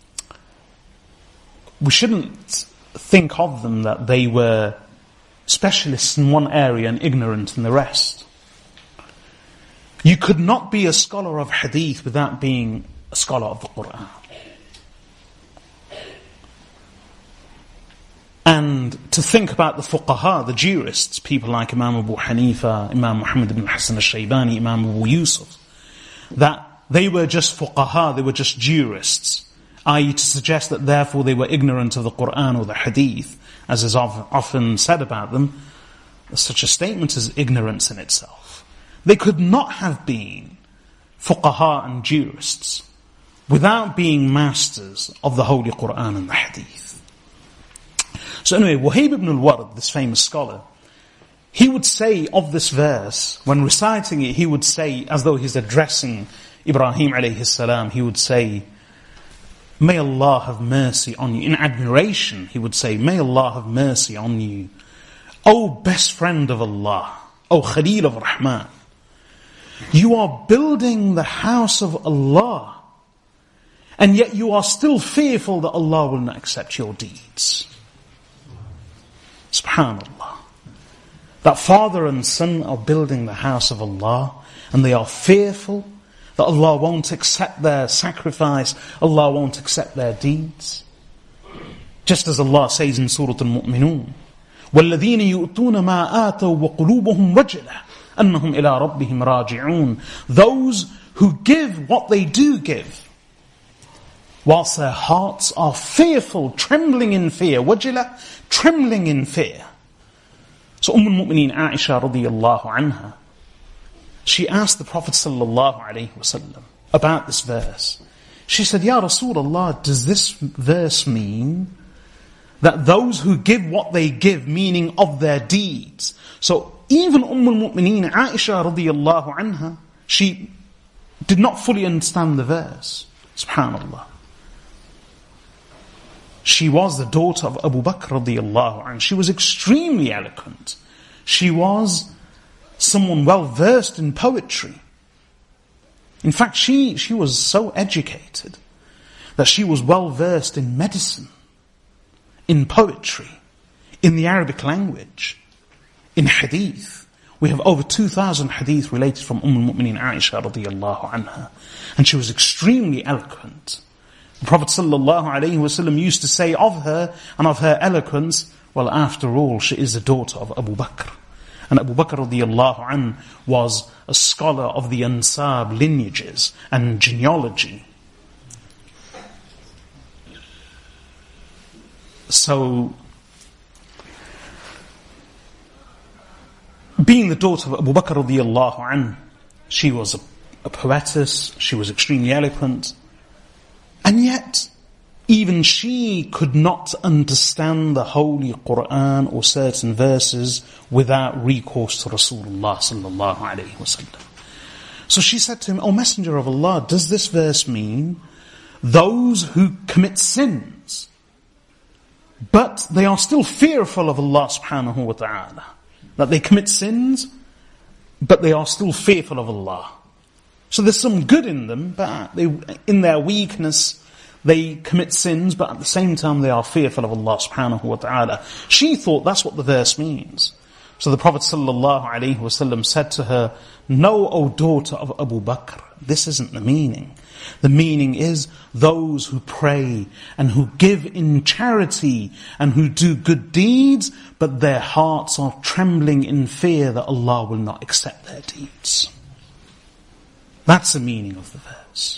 we shouldn't think of them that they were specialists in one area and ignorant in the rest. You could not be a scholar of hadith without being a scholar of the Qur'an. And to think about the fuqaha, the jurists, people like Imam Abu Hanifa, Imam Muhammad ibn Hassan al-Shaybani, Imam Abu Yusuf, that they were just fuqaha, they were just jurists, that is to suggest that therefore they were ignorant of the Qur'an or the hadith, as is often said about them, such a statement is ignorance in itself. They could not have been fuqaha and jurists without being masters of the Holy Qur'an and the hadith. So anyway, Wuhayb ibn al-Ward, this famous scholar, he would say of this verse, when reciting it, he would say, as though he's addressing Ibrahim alayhi salam, he would say, may Allah have mercy on you. In admiration, he would say, may Allah have mercy on you. O best friend of Allah, O Khalil of Rahman, you are building the house of Allah, and yet you are still fearful that Allah will not accept your deeds. Subhanallah. That father and son are building the house of Allah, and they are fearful that Allah won't accept their sacrifice, Allah won't accept their deeds. Just as Allah says in Surah Al-Mu'minun, وَالَّذِينَ يُؤْتُونَ مَا آتَوْا وَقُلُوبُهُمْ وَجِلَةٌ أَنَّهُمْ إِلَىٰ رَبِّهِمْ رَاجِعُونَ. Those who give what they do give, whilst their hearts are fearful, trembling in fear. Wajila, trembling in fear. So Umm al-Mu'mineen Aisha radiyallahu anha, she asked the Prophet sallallahu alaihi wasallam about this verse. She said, Ya Rasulullah, does this verse mean that those who give what they give, meaning of their deeds? So even Umm al-Mu'mineen Aisha radiyallahu anha, she did not fully understand the verse. Subhanallah. She was the daughter of Abu Bakr radiallahu anhu. She was extremely eloquent. She was someone well versed in poetry. In fact, she, she was so educated that she was well versed in medicine, in poetry, in the Arabic language, in hadith. We have over two thousand hadith related from Umm al-Mu'mineen Aisha radiallahu anha. And she was extremely eloquent. The Prophet sallallahu alayhi wa sallam used to say of her and of her eloquence, well, after all, she is the daughter of Abu Bakr. And Abu Bakr radiallahu anhu was a scholar of the Ansab lineages and genealogy. So, being the daughter of Abu Bakr radiallahu anhu, she was a, a poetess, she was extremely eloquent, and yet, even she could not understand the Holy Quran or certain verses without recourse to Rasulullah sallallahu alayhi wasallam. So she said to him, O Messenger of Allah, does this verse mean those who commit sins, but they are still fearful of Allah subhanahu wa ta'ala? That they commit sins, but they are still fearful of Allah. So there's some good in them, but they, in their weakness, they commit sins, but at the same time they are fearful of Allah subhanahu wa ta'ala. She thought that's what the verse means. So the Prophet sallallahu alaihi wasallam said to her, no, O daughter of Abu Bakr, this isn't the meaning. The meaning is those who pray and who give in charity and who do good deeds, but their hearts are trembling in fear that Allah will not accept their deeds. That's the meaning of the verse.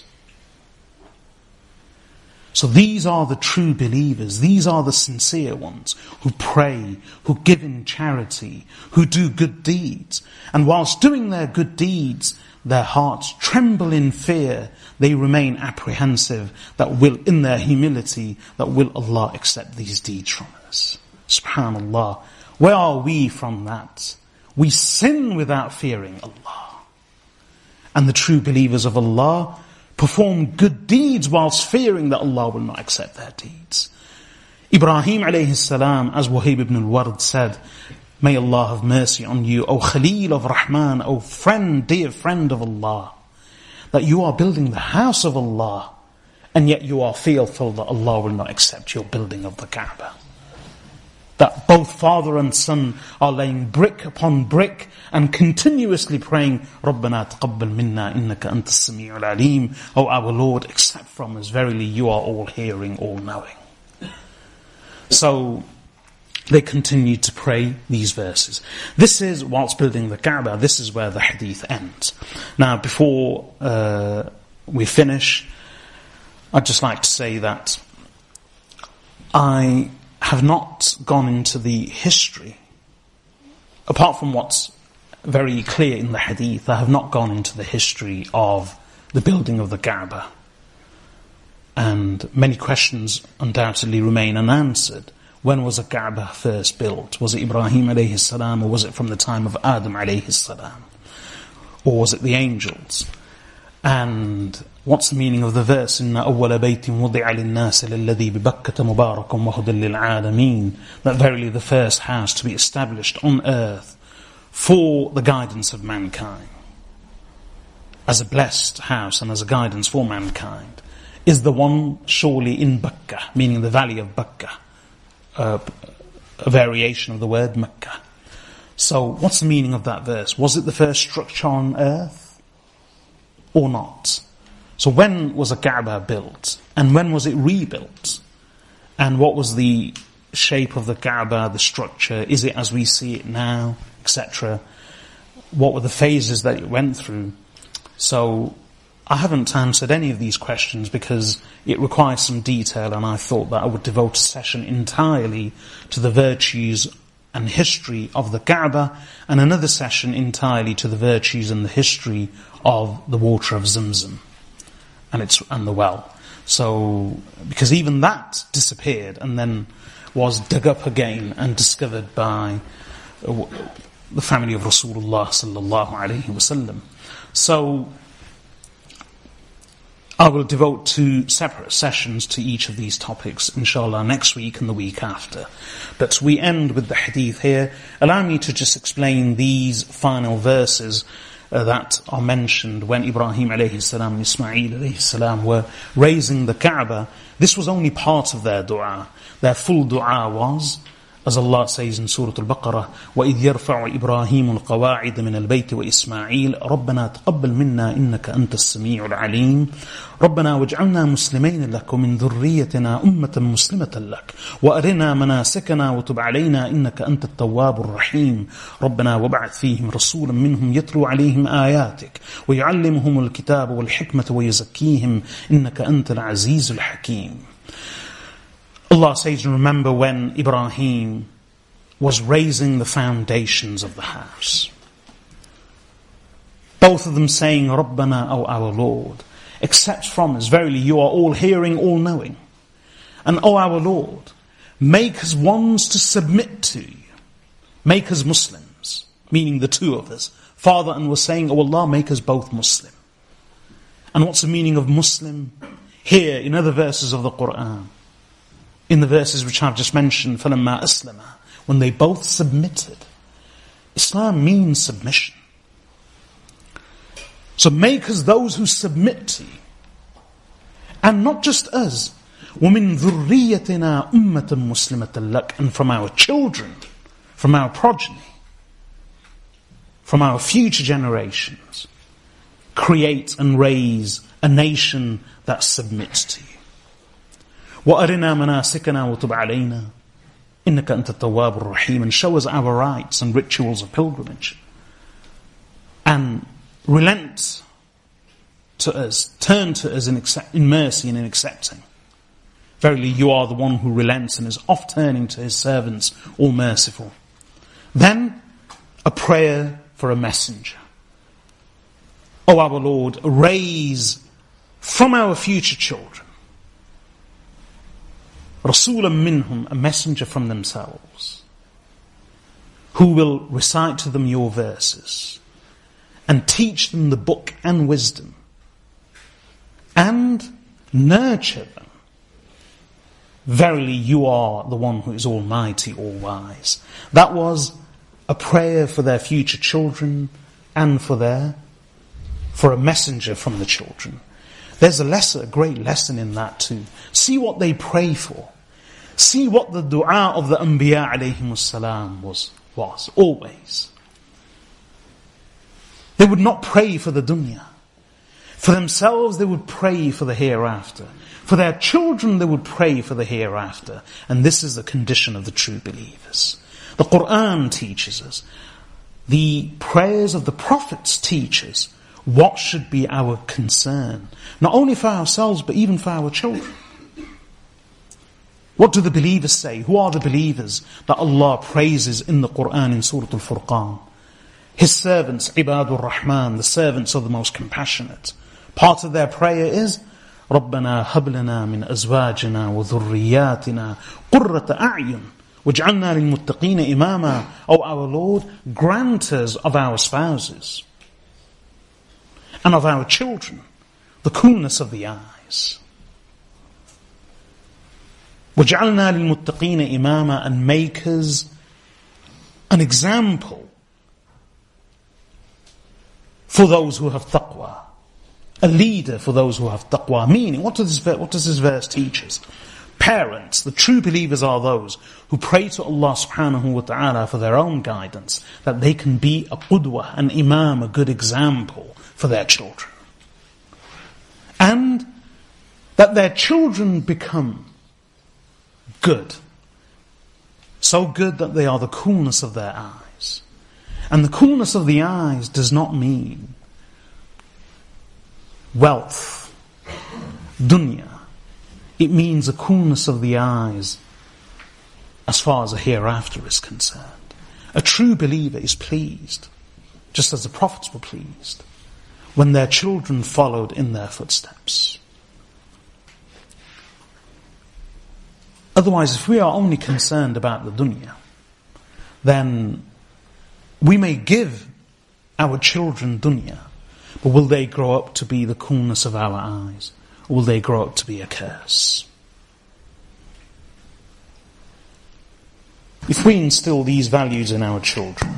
So these are the true believers, these are the sincere ones who pray, who give in charity, who do good deeds. And whilst doing their good deeds, their hearts tremble in fear, they remain apprehensive that will, in their humility, that will Allah accept these deeds from us. SubhanAllah. Where are we from that? We sin without fearing Allah. And the true believers of Allah perform good deeds whilst fearing that Allah will not accept their deeds. Ibrahim alayhi salam, as Wahib ibn al-Ward said, may Allah have mercy on you, O Khalil of Rahman, O friend, dear friend of Allah, that you are building the house of Allah, and yet you are fearful that Allah will not accept your building of the Kaaba. That both father and son are laying brick upon brick and continuously praying, رَبَّنَا تَقَبَّلْ مِنَّا إِنَّكَ أَنْتَ السَّمِيعُ الْعَلِيمُ, O our Lord, accept from us, verily you are all hearing, all knowing. So, they continue to pray these verses. This is, whilst building the Kaaba, this is where the hadith ends. Now, before uh, we finish, I'd just like to say that I have not gone into the history, apart from what's very clear in the hadith, I have not gone into the history of the building of the Kaaba. And many questions undoubtedly remain unanswered. When was the Kaaba first built? Was it Ibrahim alayhi salam, or was it from the time of Adam alayhi salam? Or was it the angels? And what's the meaning of the verse? إِنَّ أَوَّلَ بَيْتٍ وُضِعَ لِلنَّاسِ لَلَّذِي بِبَكَّةَ مُبَارَكٌ وَهُدًى لِلْعَالَمِينَ, that verily the first house to be established on earth for the guidance of mankind, as a blessed house and as a guidance for mankind, is the one surely in Bakkah, meaning the valley of Bakkah, uh, a variation of the word Makkah. So what's the meaning of that verse? Was it the first structure on earth or not? So when was the Kaaba built? And when was it rebuilt? And what was the shape of the Kaaba, the structure? Is it as we see it now, et cetera? What were the phases that it went through? So I haven't answered any of these questions because it requires some detail, and I thought that I would devote a session entirely to the virtues and history of the Kaaba, and another session entirely to the virtues and the history of the water of Zamzam and its and the well. So, because even that disappeared and then was dug up again and discovered by the family of Rasulullah sallallahu alaihi wasallam. So, I will devote two separate sessions to each of these topics, inshallah, next week and the week after. But we end with the hadith here. Allow me to just explain these final verses uh, that are mentioned when Ibrahim alayhi salam and Ismail alayhi salam were raising the Kaaba. This was only part of their dua. Their full dua was, as Allah says in Surah Al-Baqarah, وَإِذْ يَرْفَعُ إِبْرَاهِيمُ الْقَوَاعِدَ مِنَ الْبَيْتِ وَإِسْمَاعِيلَ رَبَّنَا تَقَبَّلْ مِنَّا إِنَّكَ أَنْتَ السَّمِيعُ الْعَلِيمُ رَبَّنَا وَاجْعَلْنَا مُسْلِمَيْنَ لَكَ وَمِنْ ذُرِّيَّتِنَا أُمَّةً مُسْلِمَةً لَكَ وَأَرِنَا مَنَاسِكَنَا وَتُبْ عَلَيْنَا إِنَّكَ أَنْتَ التَّوَّابُ الرَّحِيمُ رَبَّنَا وَابْعَثْ فِيهِمْ رَسُولًا مِّنْهُمْ يَتْلُو عَلَيْهِمْ آيَاتِكَ وَيُعَلِّمُهُمُ الْكِتَابَ وَالْحِكْمَةَ وَيُزَكِّيهِمْ إِنَّكَ أَنْتَ الْعَزِيزُ الْحَكِيمُ. Allah says, remember when Ibrahim was raising the foundations of the house. Both of them saying, Rabbana, O our Lord, accept from us, verily you are all hearing, all knowing. And O our Lord, make us ones to submit to you. Make us Muslims, meaning the two of us. Father and was saying, O Allah, make us both Muslim. And what's the meaning of Muslim? Here, in other verses of the Qur'an, in the verses which I've just mentioned, فَلَمَّا أَسْلَمَا, when they both submitted. Islam means submission. So make us those who submit to you. And not just us. وَمِن ذُرِّيَّتِنَا أُمَّةً مُسْلِمَةً لَكَ, and from our children, from our progeny, from our future generations, create and raise a nation that submits to you. وَأَرِنَا مَنَاسِكَنَا وَتُبْ عَلَيْنَا إِنَّكَ أَنْتَ التَّوَّابُ الرَّحِيمُ, and show us our rites and rituals of pilgrimage. And relent to us, turn to us in, accept, in mercy and in accepting. Verily you are the one who relents and is oft turning to his servants, all merciful. Then, a prayer for a messenger. O our Lord, raise from our future children رَسُولًا مِّنْهُمْ, a messenger from themselves, who will recite to them your verses and teach them the book and wisdom and nurture them. Verily you are the one who is almighty, all wise. That was a prayer for their future children and for their, for a messenger from the children. There's a lesson, a great lesson in that too. See what they pray for. See what the dua of the Anbiya alayhimus salam was, was, always. They would not pray for the dunya. For themselves they would pray for the hereafter. For their children they would pray for the hereafter. And this is the condition of the true believers. The Qur'an teaches us. The prayers of the prophets teach us what should be our concern. Not only for ourselves, but even for our children. What do the believers say? Who are the believers that Allah praises in the Qur'an in Surah Al-Furqan? His servants, Ibadur Rahman, the servants of the most compassionate. Part of their prayer is, رَبَّنَا هَبْ لَنَا مِنْ أَزْوَاجِنَا وَذُرِّيَّاتِنَا قُرَّةَ أَعْيُنٍ وَاجْعَلْنَا لِلْمُتَّقِينَ إِمَامًا. O our Lord, grant us of our spouses and of our children the coolness of the eyes. وَاجْعَلْنَا لِلْمُتَّقِينَ إِمَامًا, and make us an example for those who have taqwa. A leader for those who have taqwa. Meaning, what does this, what does this verse teach us? Parents, the true believers are those who pray to Allah subhanahu wa ta'ala for their own guidance, that they can be a qudwa, an imam, a good example for their children. And that their children become good. So good that they are the coolness of their eyes. And the coolness of the eyes does not mean wealth, dunya. It means the coolness of the eyes as far as the hereafter is concerned. A true believer is pleased, just as the prophets were pleased, when their children followed in their footsteps. Otherwise, if we are only concerned about the dunya, then we may give our children dunya, but will they grow up to be the coolness of our eyes? or will they grow up to be a curse? If we instill these values in our children,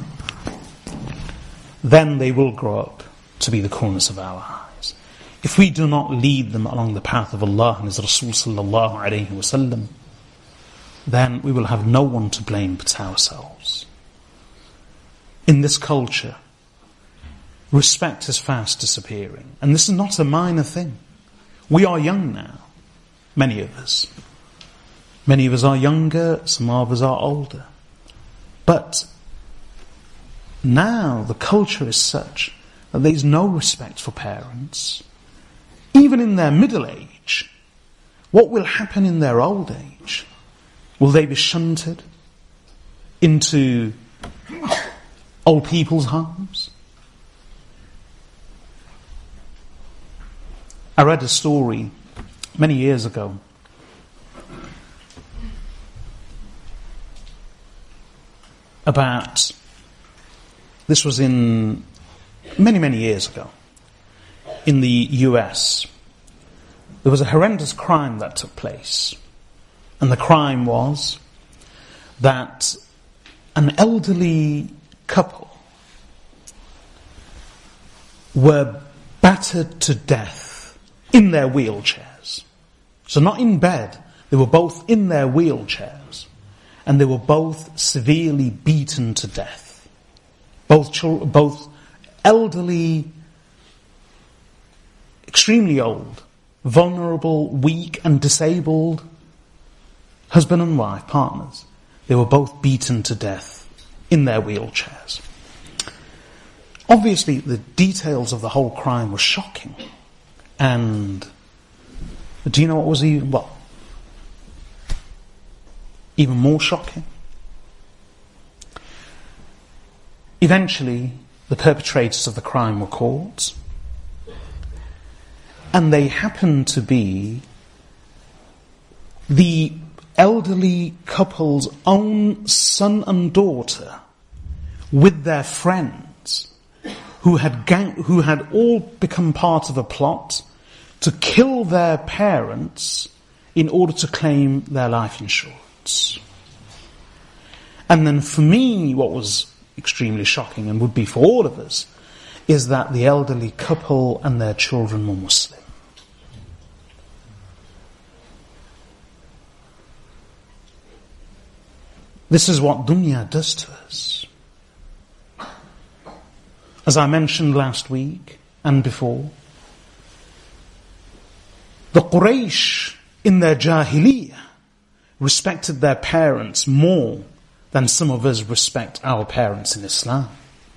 then they will grow up to be the corners of our eyes. If we do not lead them along the path of Allah and His Rasul sallallahu alayhi wasallam, then we will have no one to blame but ourselves. In this culture, respect is fast disappearing. And this is not a minor thing. We are young now, many of us. Many of us are younger, some of us are older. But now the culture is such that there is no respect for parents. Even in their middle age, what will happen in their old age? Will they be shunted into old people's homes? I read a story many years ago about, this was in many, many years ago, in the U S. There was a horrendous crime that took place. And the crime was that an elderly couple were battered to death in their wheelchairs. So not in bed, they were both in their wheelchairs. And they were both severely beaten to death. Both children, both elderly, extremely old, vulnerable, weak and disabled, husband and wife, partners. They were both beaten to death in their wheelchairs. Obviously, the details of the whole crime were shocking. And do you know what was even, well, even more shocking? Eventually, the perpetrators of the crime were caught. And they happened to be the elderly couple's own son and daughter with their friends who had gang- who had all become part of a plot to kill their parents in order to claim their life insurance. And then for me, what was extremely shocking, and would be for all of us, is that the elderly couple and their children were Muslim. This is what dunya does to us. As I mentioned last week and before, the Quraysh in their Jahiliyyah respected their parents more than some of us respect our parents in Islam.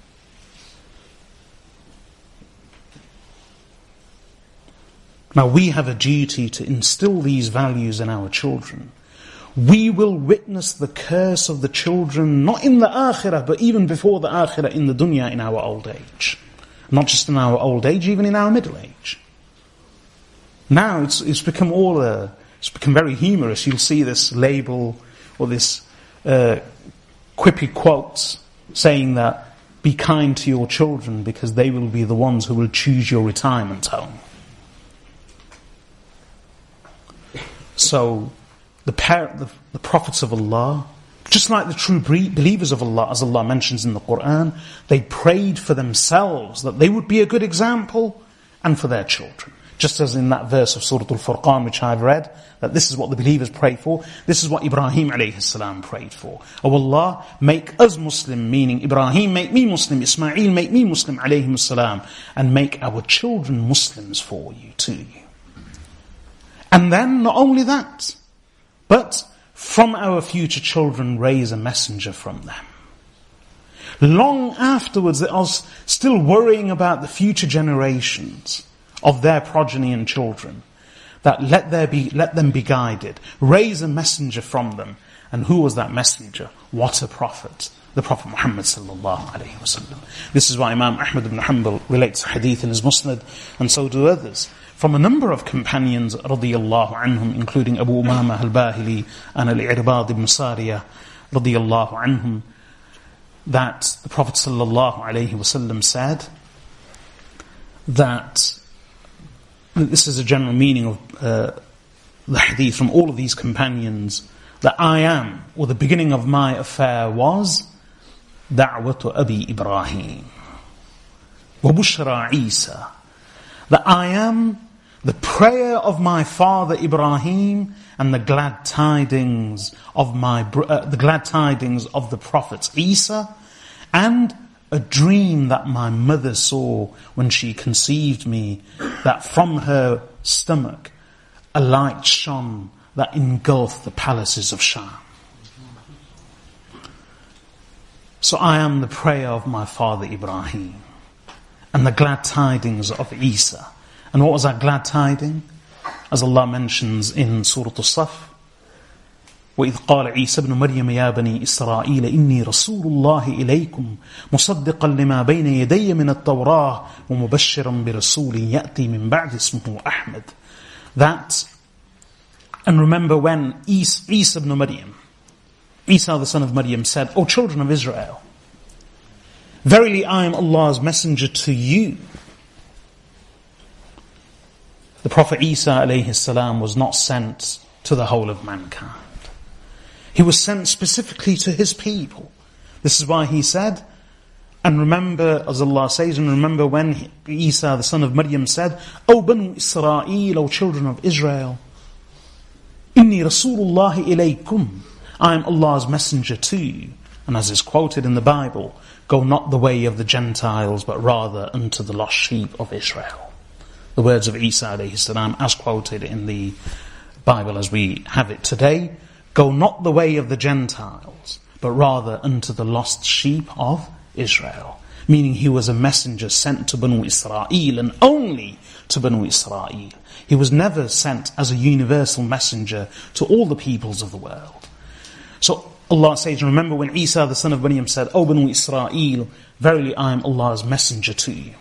Now we have a duty to instill these values in our children. We will witness the curse of the children, not in the akhirah, but even before the akhirah, in the dunya, in our old age. Not just in our old age, even in our middle age. Now it's, it's become all a, it's become very humorous. You'll see this label or this uh, quippy quotes saying that, be kind to your children because they will be the ones who will choose your retirement home. So, the, par- the, the prophets of Allah, just like the true believers of Allah, as Allah mentions in the Qur'an, they prayed for themselves that they would be a good example and for their children. Just as in that verse of Surah Al-Furqan which I've read, that this is what the believers pray for. This is what Ibrahim alayhi salam prayed for. Oh Allah, make us Muslim, meaning Ibrahim, make me Muslim, Ismail, make me Muslim alayhi salam, and make our children Muslims for you, to you. And then, not only that, but from our future children raise a messenger from them. Long afterwards, they are still worrying about the future generations of their progeny and children. That let there be, let them be guided. Raise a messenger from them. And who was that messenger? What a prophet. The Prophet Muhammad sallallahu alayhi wa sallam. This is why Imam Ahmad ibn Hanbal relates hadith in his Musnad, and so do others, from a number of companions radiyallahu anhum, including Abu Umama al-Bahili and al-Irbad ibn Sariyah radiyallahu anhum, that the Prophet sallallahu alayhi wa sallam said that this is a general meaning of uh, the hadith from all of these companions, that I am, or the beginning of my affair was da'watu Abi Ibrahim wa bushra Isa, that I am the prayer of my father Ibrahim and the glad tidings of my uh, the glad tidings of the prophets Isa, and a dream that my mother saw when she conceived me, that from her stomach a light shone that engulfed the palaces of Sham. So I am the prayer of my father Ibrahim and the glad tidings of Isa. And what was that glad tiding? As Allah mentions in Surah As-Saff, وَإِذْ قَالَ عِيسَى ابْنُ مَرْيَمَ يَا بَنِي إِسْرَائِيلَ إِنِّي رَسُولُ اللَّهِ إِلَيْكُمْ مُصَدِّقًا لِمَا بَيْنَ يَدَيَّ مِنَ التَّوْرَاةِ وَمُبَشِّرًا بِرَسُولٍ يَأْتِي مِنْ بَعْدِ اسْمُهُ أَحْمَدُ. That, and remember when Isa, Isa ibn Maryam, Isa the son of Maryam said, O children of Israel, verily I am Allah's messenger to you. The Prophet Isa alayhi salam was not sent to the whole of mankind. He was sent specifically to his people. This is why he said, and remember, as Allah says, and remember when he, Isa the son of Maryam said, O Banu Israel, O children of Israel, Inni Rasulullah ilaykum, I am Allah's messenger to you. And as is quoted in the Bible, go not the way of the Gentiles, but rather unto the lost sheep of Israel. The words of Isa alayhi salam as quoted in the Bible as we have it today, go not the way of the Gentiles, but rather unto the lost sheep of Israel. Meaning he was a messenger sent to Banu Israel and only to Banu Israel. He was never sent as a universal messenger to all the peoples of the world. So Allah says, remember when Isa the son of Maryam said, O Banu Israel, verily I am Allah's messenger to you.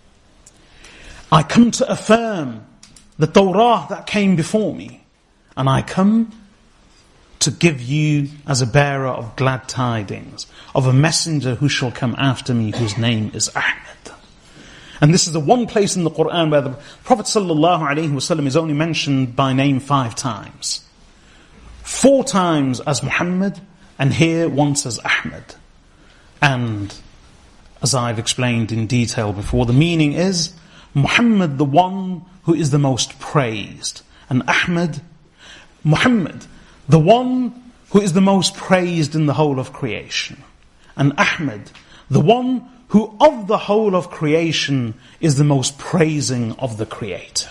I come to affirm the Torah that came before me, and I come to give you as a bearer of glad tidings of a messenger who shall come after me, whose name is Ahmad. And this is the one place in the Quran where the Prophet sallallahu alaihi wasallam is only mentioned by name five times. Four times as Muhammad, and here once as Ahmad. And as I've explained in detail before, the meaning is Muhammad, the one who is the most praised, and Ahmad, Muhammad, the one who is the most praised in the whole of creation, and Ahmad, the one who of the whole of creation is the most praising of the Creator.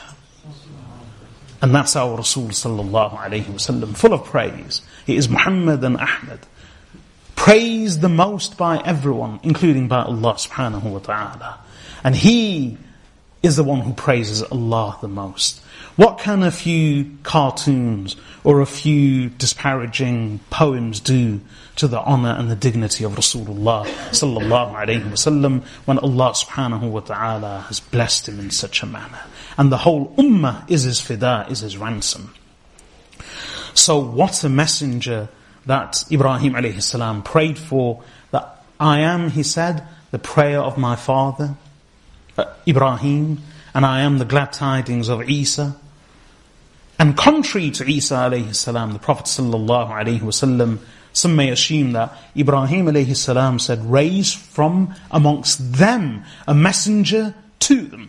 And that's our Rasul sallallahu alayhi wasallam, full of praise. He is Muhammad and Ahmad, praised the most by everyone, including by Allah subhanahu wa ta'ala. And he is the one who praises Allah the most. What can a few cartoons or a few disparaging poems do to the honor and the dignity of Rasulullah sallallahu alayhi wasallam when Allah subhanahu wa ta'ala has blessed him in such a manner? And the whole ummah is his fida, is his ransom. So what a messenger that Ibrahim alayhi salam prayed for, that I am, he said, the prayer of my father uh, Ibrahim, and I am the glad tidings of Isa. And contrary to Isa alayhi salam, the Prophet sallallahu alayhi wasallam, some may assume that Ibrahim alayhi salam said, raise from amongst them a messenger to them.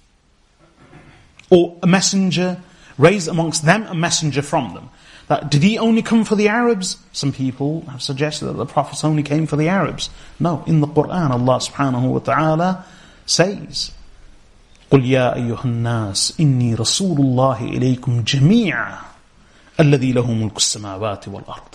Or a messenger, raise amongst them a messenger from them. That, did he only come for the Arabs? Some people have suggested that the Prophet only came for the Arabs. No, in the Quran, Allah subhanahu wa ta'ala says, قُلْ يَا أَيُّهَا النَّاسِ إِنِّي رَسُولُ اللَّهِ إِلَيْكُمْ جَمِيعًا الَّذِي لَهُ مُلْكُ السَّمَاوَاتِ وَالْأَرْضِ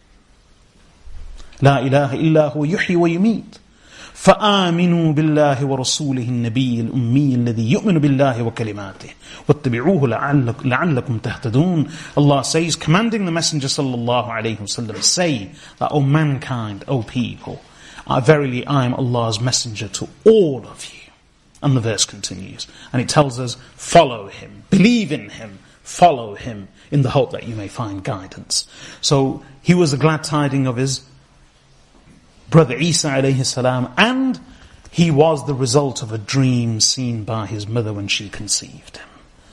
لَا إِلَهَ إِلَّا هُوَ يُحْيِي وَيُمِيتُ فآمنوا بالله ورسوله النبي الأمي الذي يؤمن بالله وكلماته واتبعوه لعلكم تهتدون. Allah says, commanding the Messenger sallallahu alayhi wasallam, say that, O mankind, O people, I, verily I am Allah's messenger to all of you. And the verse continues, and it tells us, follow him, believe in him, follow him, in the hope that you may find guidance. So he was the glad tiding of his brother Isa alayhi salam, and he was the result of a dream seen by his mother when she conceived him.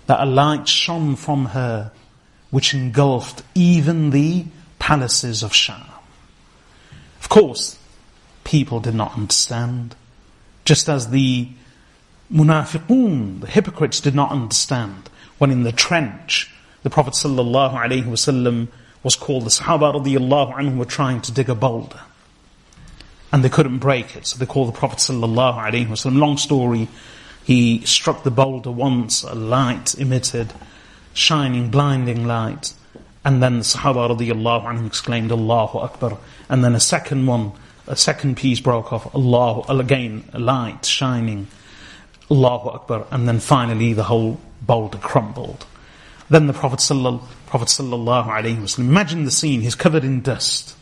that a light shone from her which engulfed even the palaces of Sham. Of course, people did not understand, just as the munafiqun, the hypocrites, did not understand when in the trench the Prophet sallallahu alaihi wasallam was called, the Sahaba radiyallahu anhu were trying to dig a boulder and they couldn't break it, so they called the Prophet sallallahu alaihi wasallam. Long story, he struck the boulder once, a light emitted, shining, blinding light, and then the Sahaba radiyallahu anhu exclaimed, Allahu Akbar, and then a second one, a second piece broke off, Allahu, again, a light shining, Allahu Akbar, and then finally the whole boulder crumbled. Then the Prophet sallallahu, Prophet sallallahu alaihi wasallam, imagine the scene, he's covered in dust.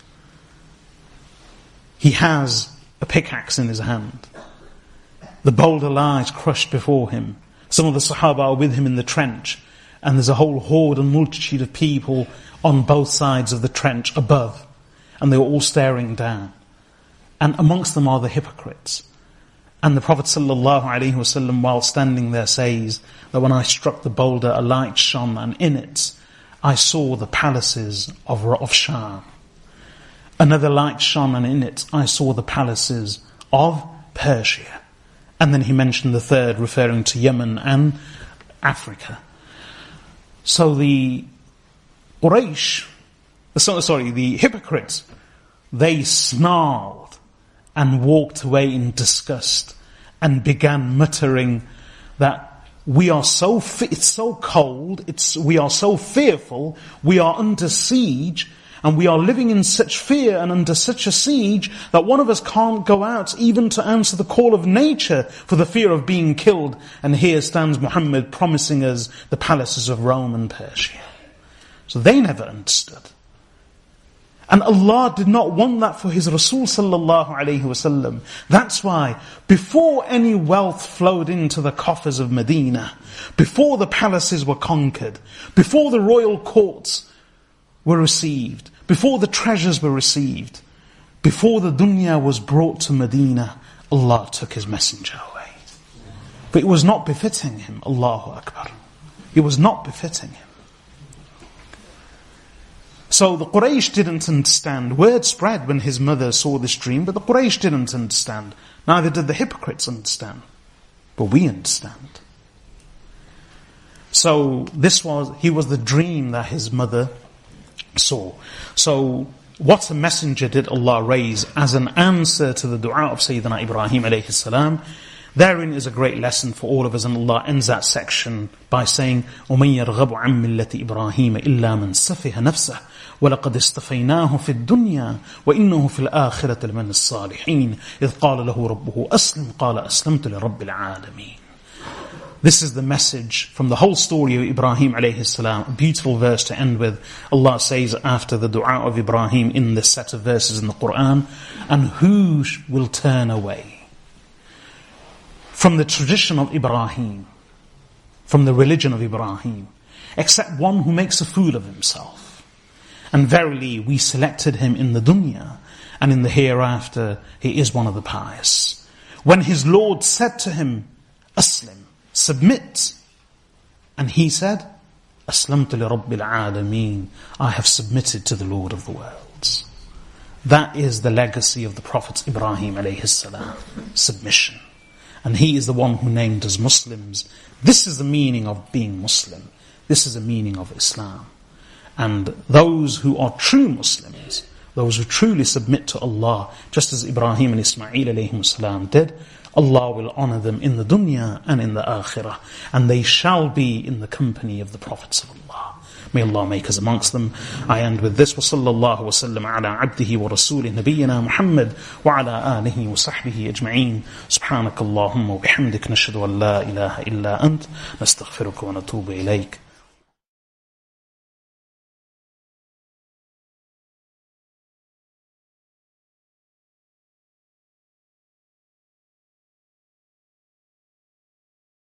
He has a pickaxe in his hand. The boulder lies crushed before him. Some of the Sahaba are with him in the trench, and there's a whole horde and multitude of people on both sides of the trench above, and they were all staring down. And amongst them are the hypocrites. And the Prophet sallallahu alaihi wasallam, while standing there, says that when I struck the boulder, a light shone, and in it I saw the palaces of, of Sham. Another light shone, and in it I saw the palaces of Persia. And then he mentioned the third, referring to Yemen and Africa. So the Quraysh, sorry, the hypocrites, they snarled and walked away in disgust and began muttering that we are so, fi- it's so cold, it's, we are so fearful, we are under siege, and we are living in such fear and under such a siege that one of us can't go out even to answer the call of nature for the fear of being killed. And here stands Muhammad promising us the palaces of Rome and Persia. So they never understood. And Allah did not want that for His Rasul sallallahu alayhi wasallam. That's why before any wealth flowed into the coffers of Medina, before the palaces were conquered, before the royal courts were received, before the treasures were received, before the dunya was brought to Medina, Allah took His messenger away. But it was not befitting him, Allahu Akbar. It was not befitting him. So the Quraysh didn't understand. Word spread when his mother saw this dream, but the Quraysh didn't understand. Neither did the hypocrites understand. But we understand. So this was, he was the dream that his mother saw. So what a messenger did Allah raise as an answer to the dua of Sayyidina Ibrahim alayhi salam? Therein is a great lesson for all of us, and Allah ends that section by saying, وَمَنْ يَرْغَبُ عَنْ مِلَّةِ إِبْرَاهِيمَ إِلَّا مَنْ سَفِهَ نَفْسَهُ وَلَقَدْ اسْتَفَيْنَاهُ فِي الدُّنْيَا وَإِنَّهُ فِي الْآخِرَةِ لَمِنَ الصَّالِحِينَ إِذْ قَالَ لَهُ رَبُّهُ أَسْلِمْ قَالَ أَسْلَمْتُ لِرَبِّ الْعَالَمِينَ. This is the message from the whole story of Ibrahim alayhi salam. A beautiful verse to end with. Allah says after the dua of Ibrahim in this set of verses in the Quran, and who will turn away from the tradition of Ibrahim, from the religion of Ibrahim, except one who makes a fool of himself. And verily we selected him in the dunya, and in the hereafter he is one of the pious. When his Lord said to him, Aslim, submit, and he said, Aslamtu li Rabbil Alameen, I have submitted to the Lord of the worlds. That is the legacy of the Prophet Ibrahim alayhi salam, submission. And he is the one who named us Muslims. This is the meaning of being Muslim. This is the meaning of Islam. And those who are true Muslims, those who truly submit to Allah, just as Ibrahim and Ismail alayhim salam did, Allah will honor them in the dunya and in the akhirah. And they shall be in the company of the prophets of Allah. May Allah make us amongst them. I end with this. وَصَلَّى اللَّهُ وَسَلَّمَ عَلَىٰ عَبْدِهِ وَرَسُولِهِ نَبِيِّنَا مُحَمَّدٍ وَعَلَىٰ آلِهِ وَصَحْبِهِ أَجْمَعِينَ سُبْحَانَكَ اللَّهُمَّ وَبِحَمْدِكَ نَشْهَدُ أَن لَّا إِلَهَ إِلَّا أَنْتَ نَسْتَغْفِرُكَ وَنَتُوبُ إِلَيْكَ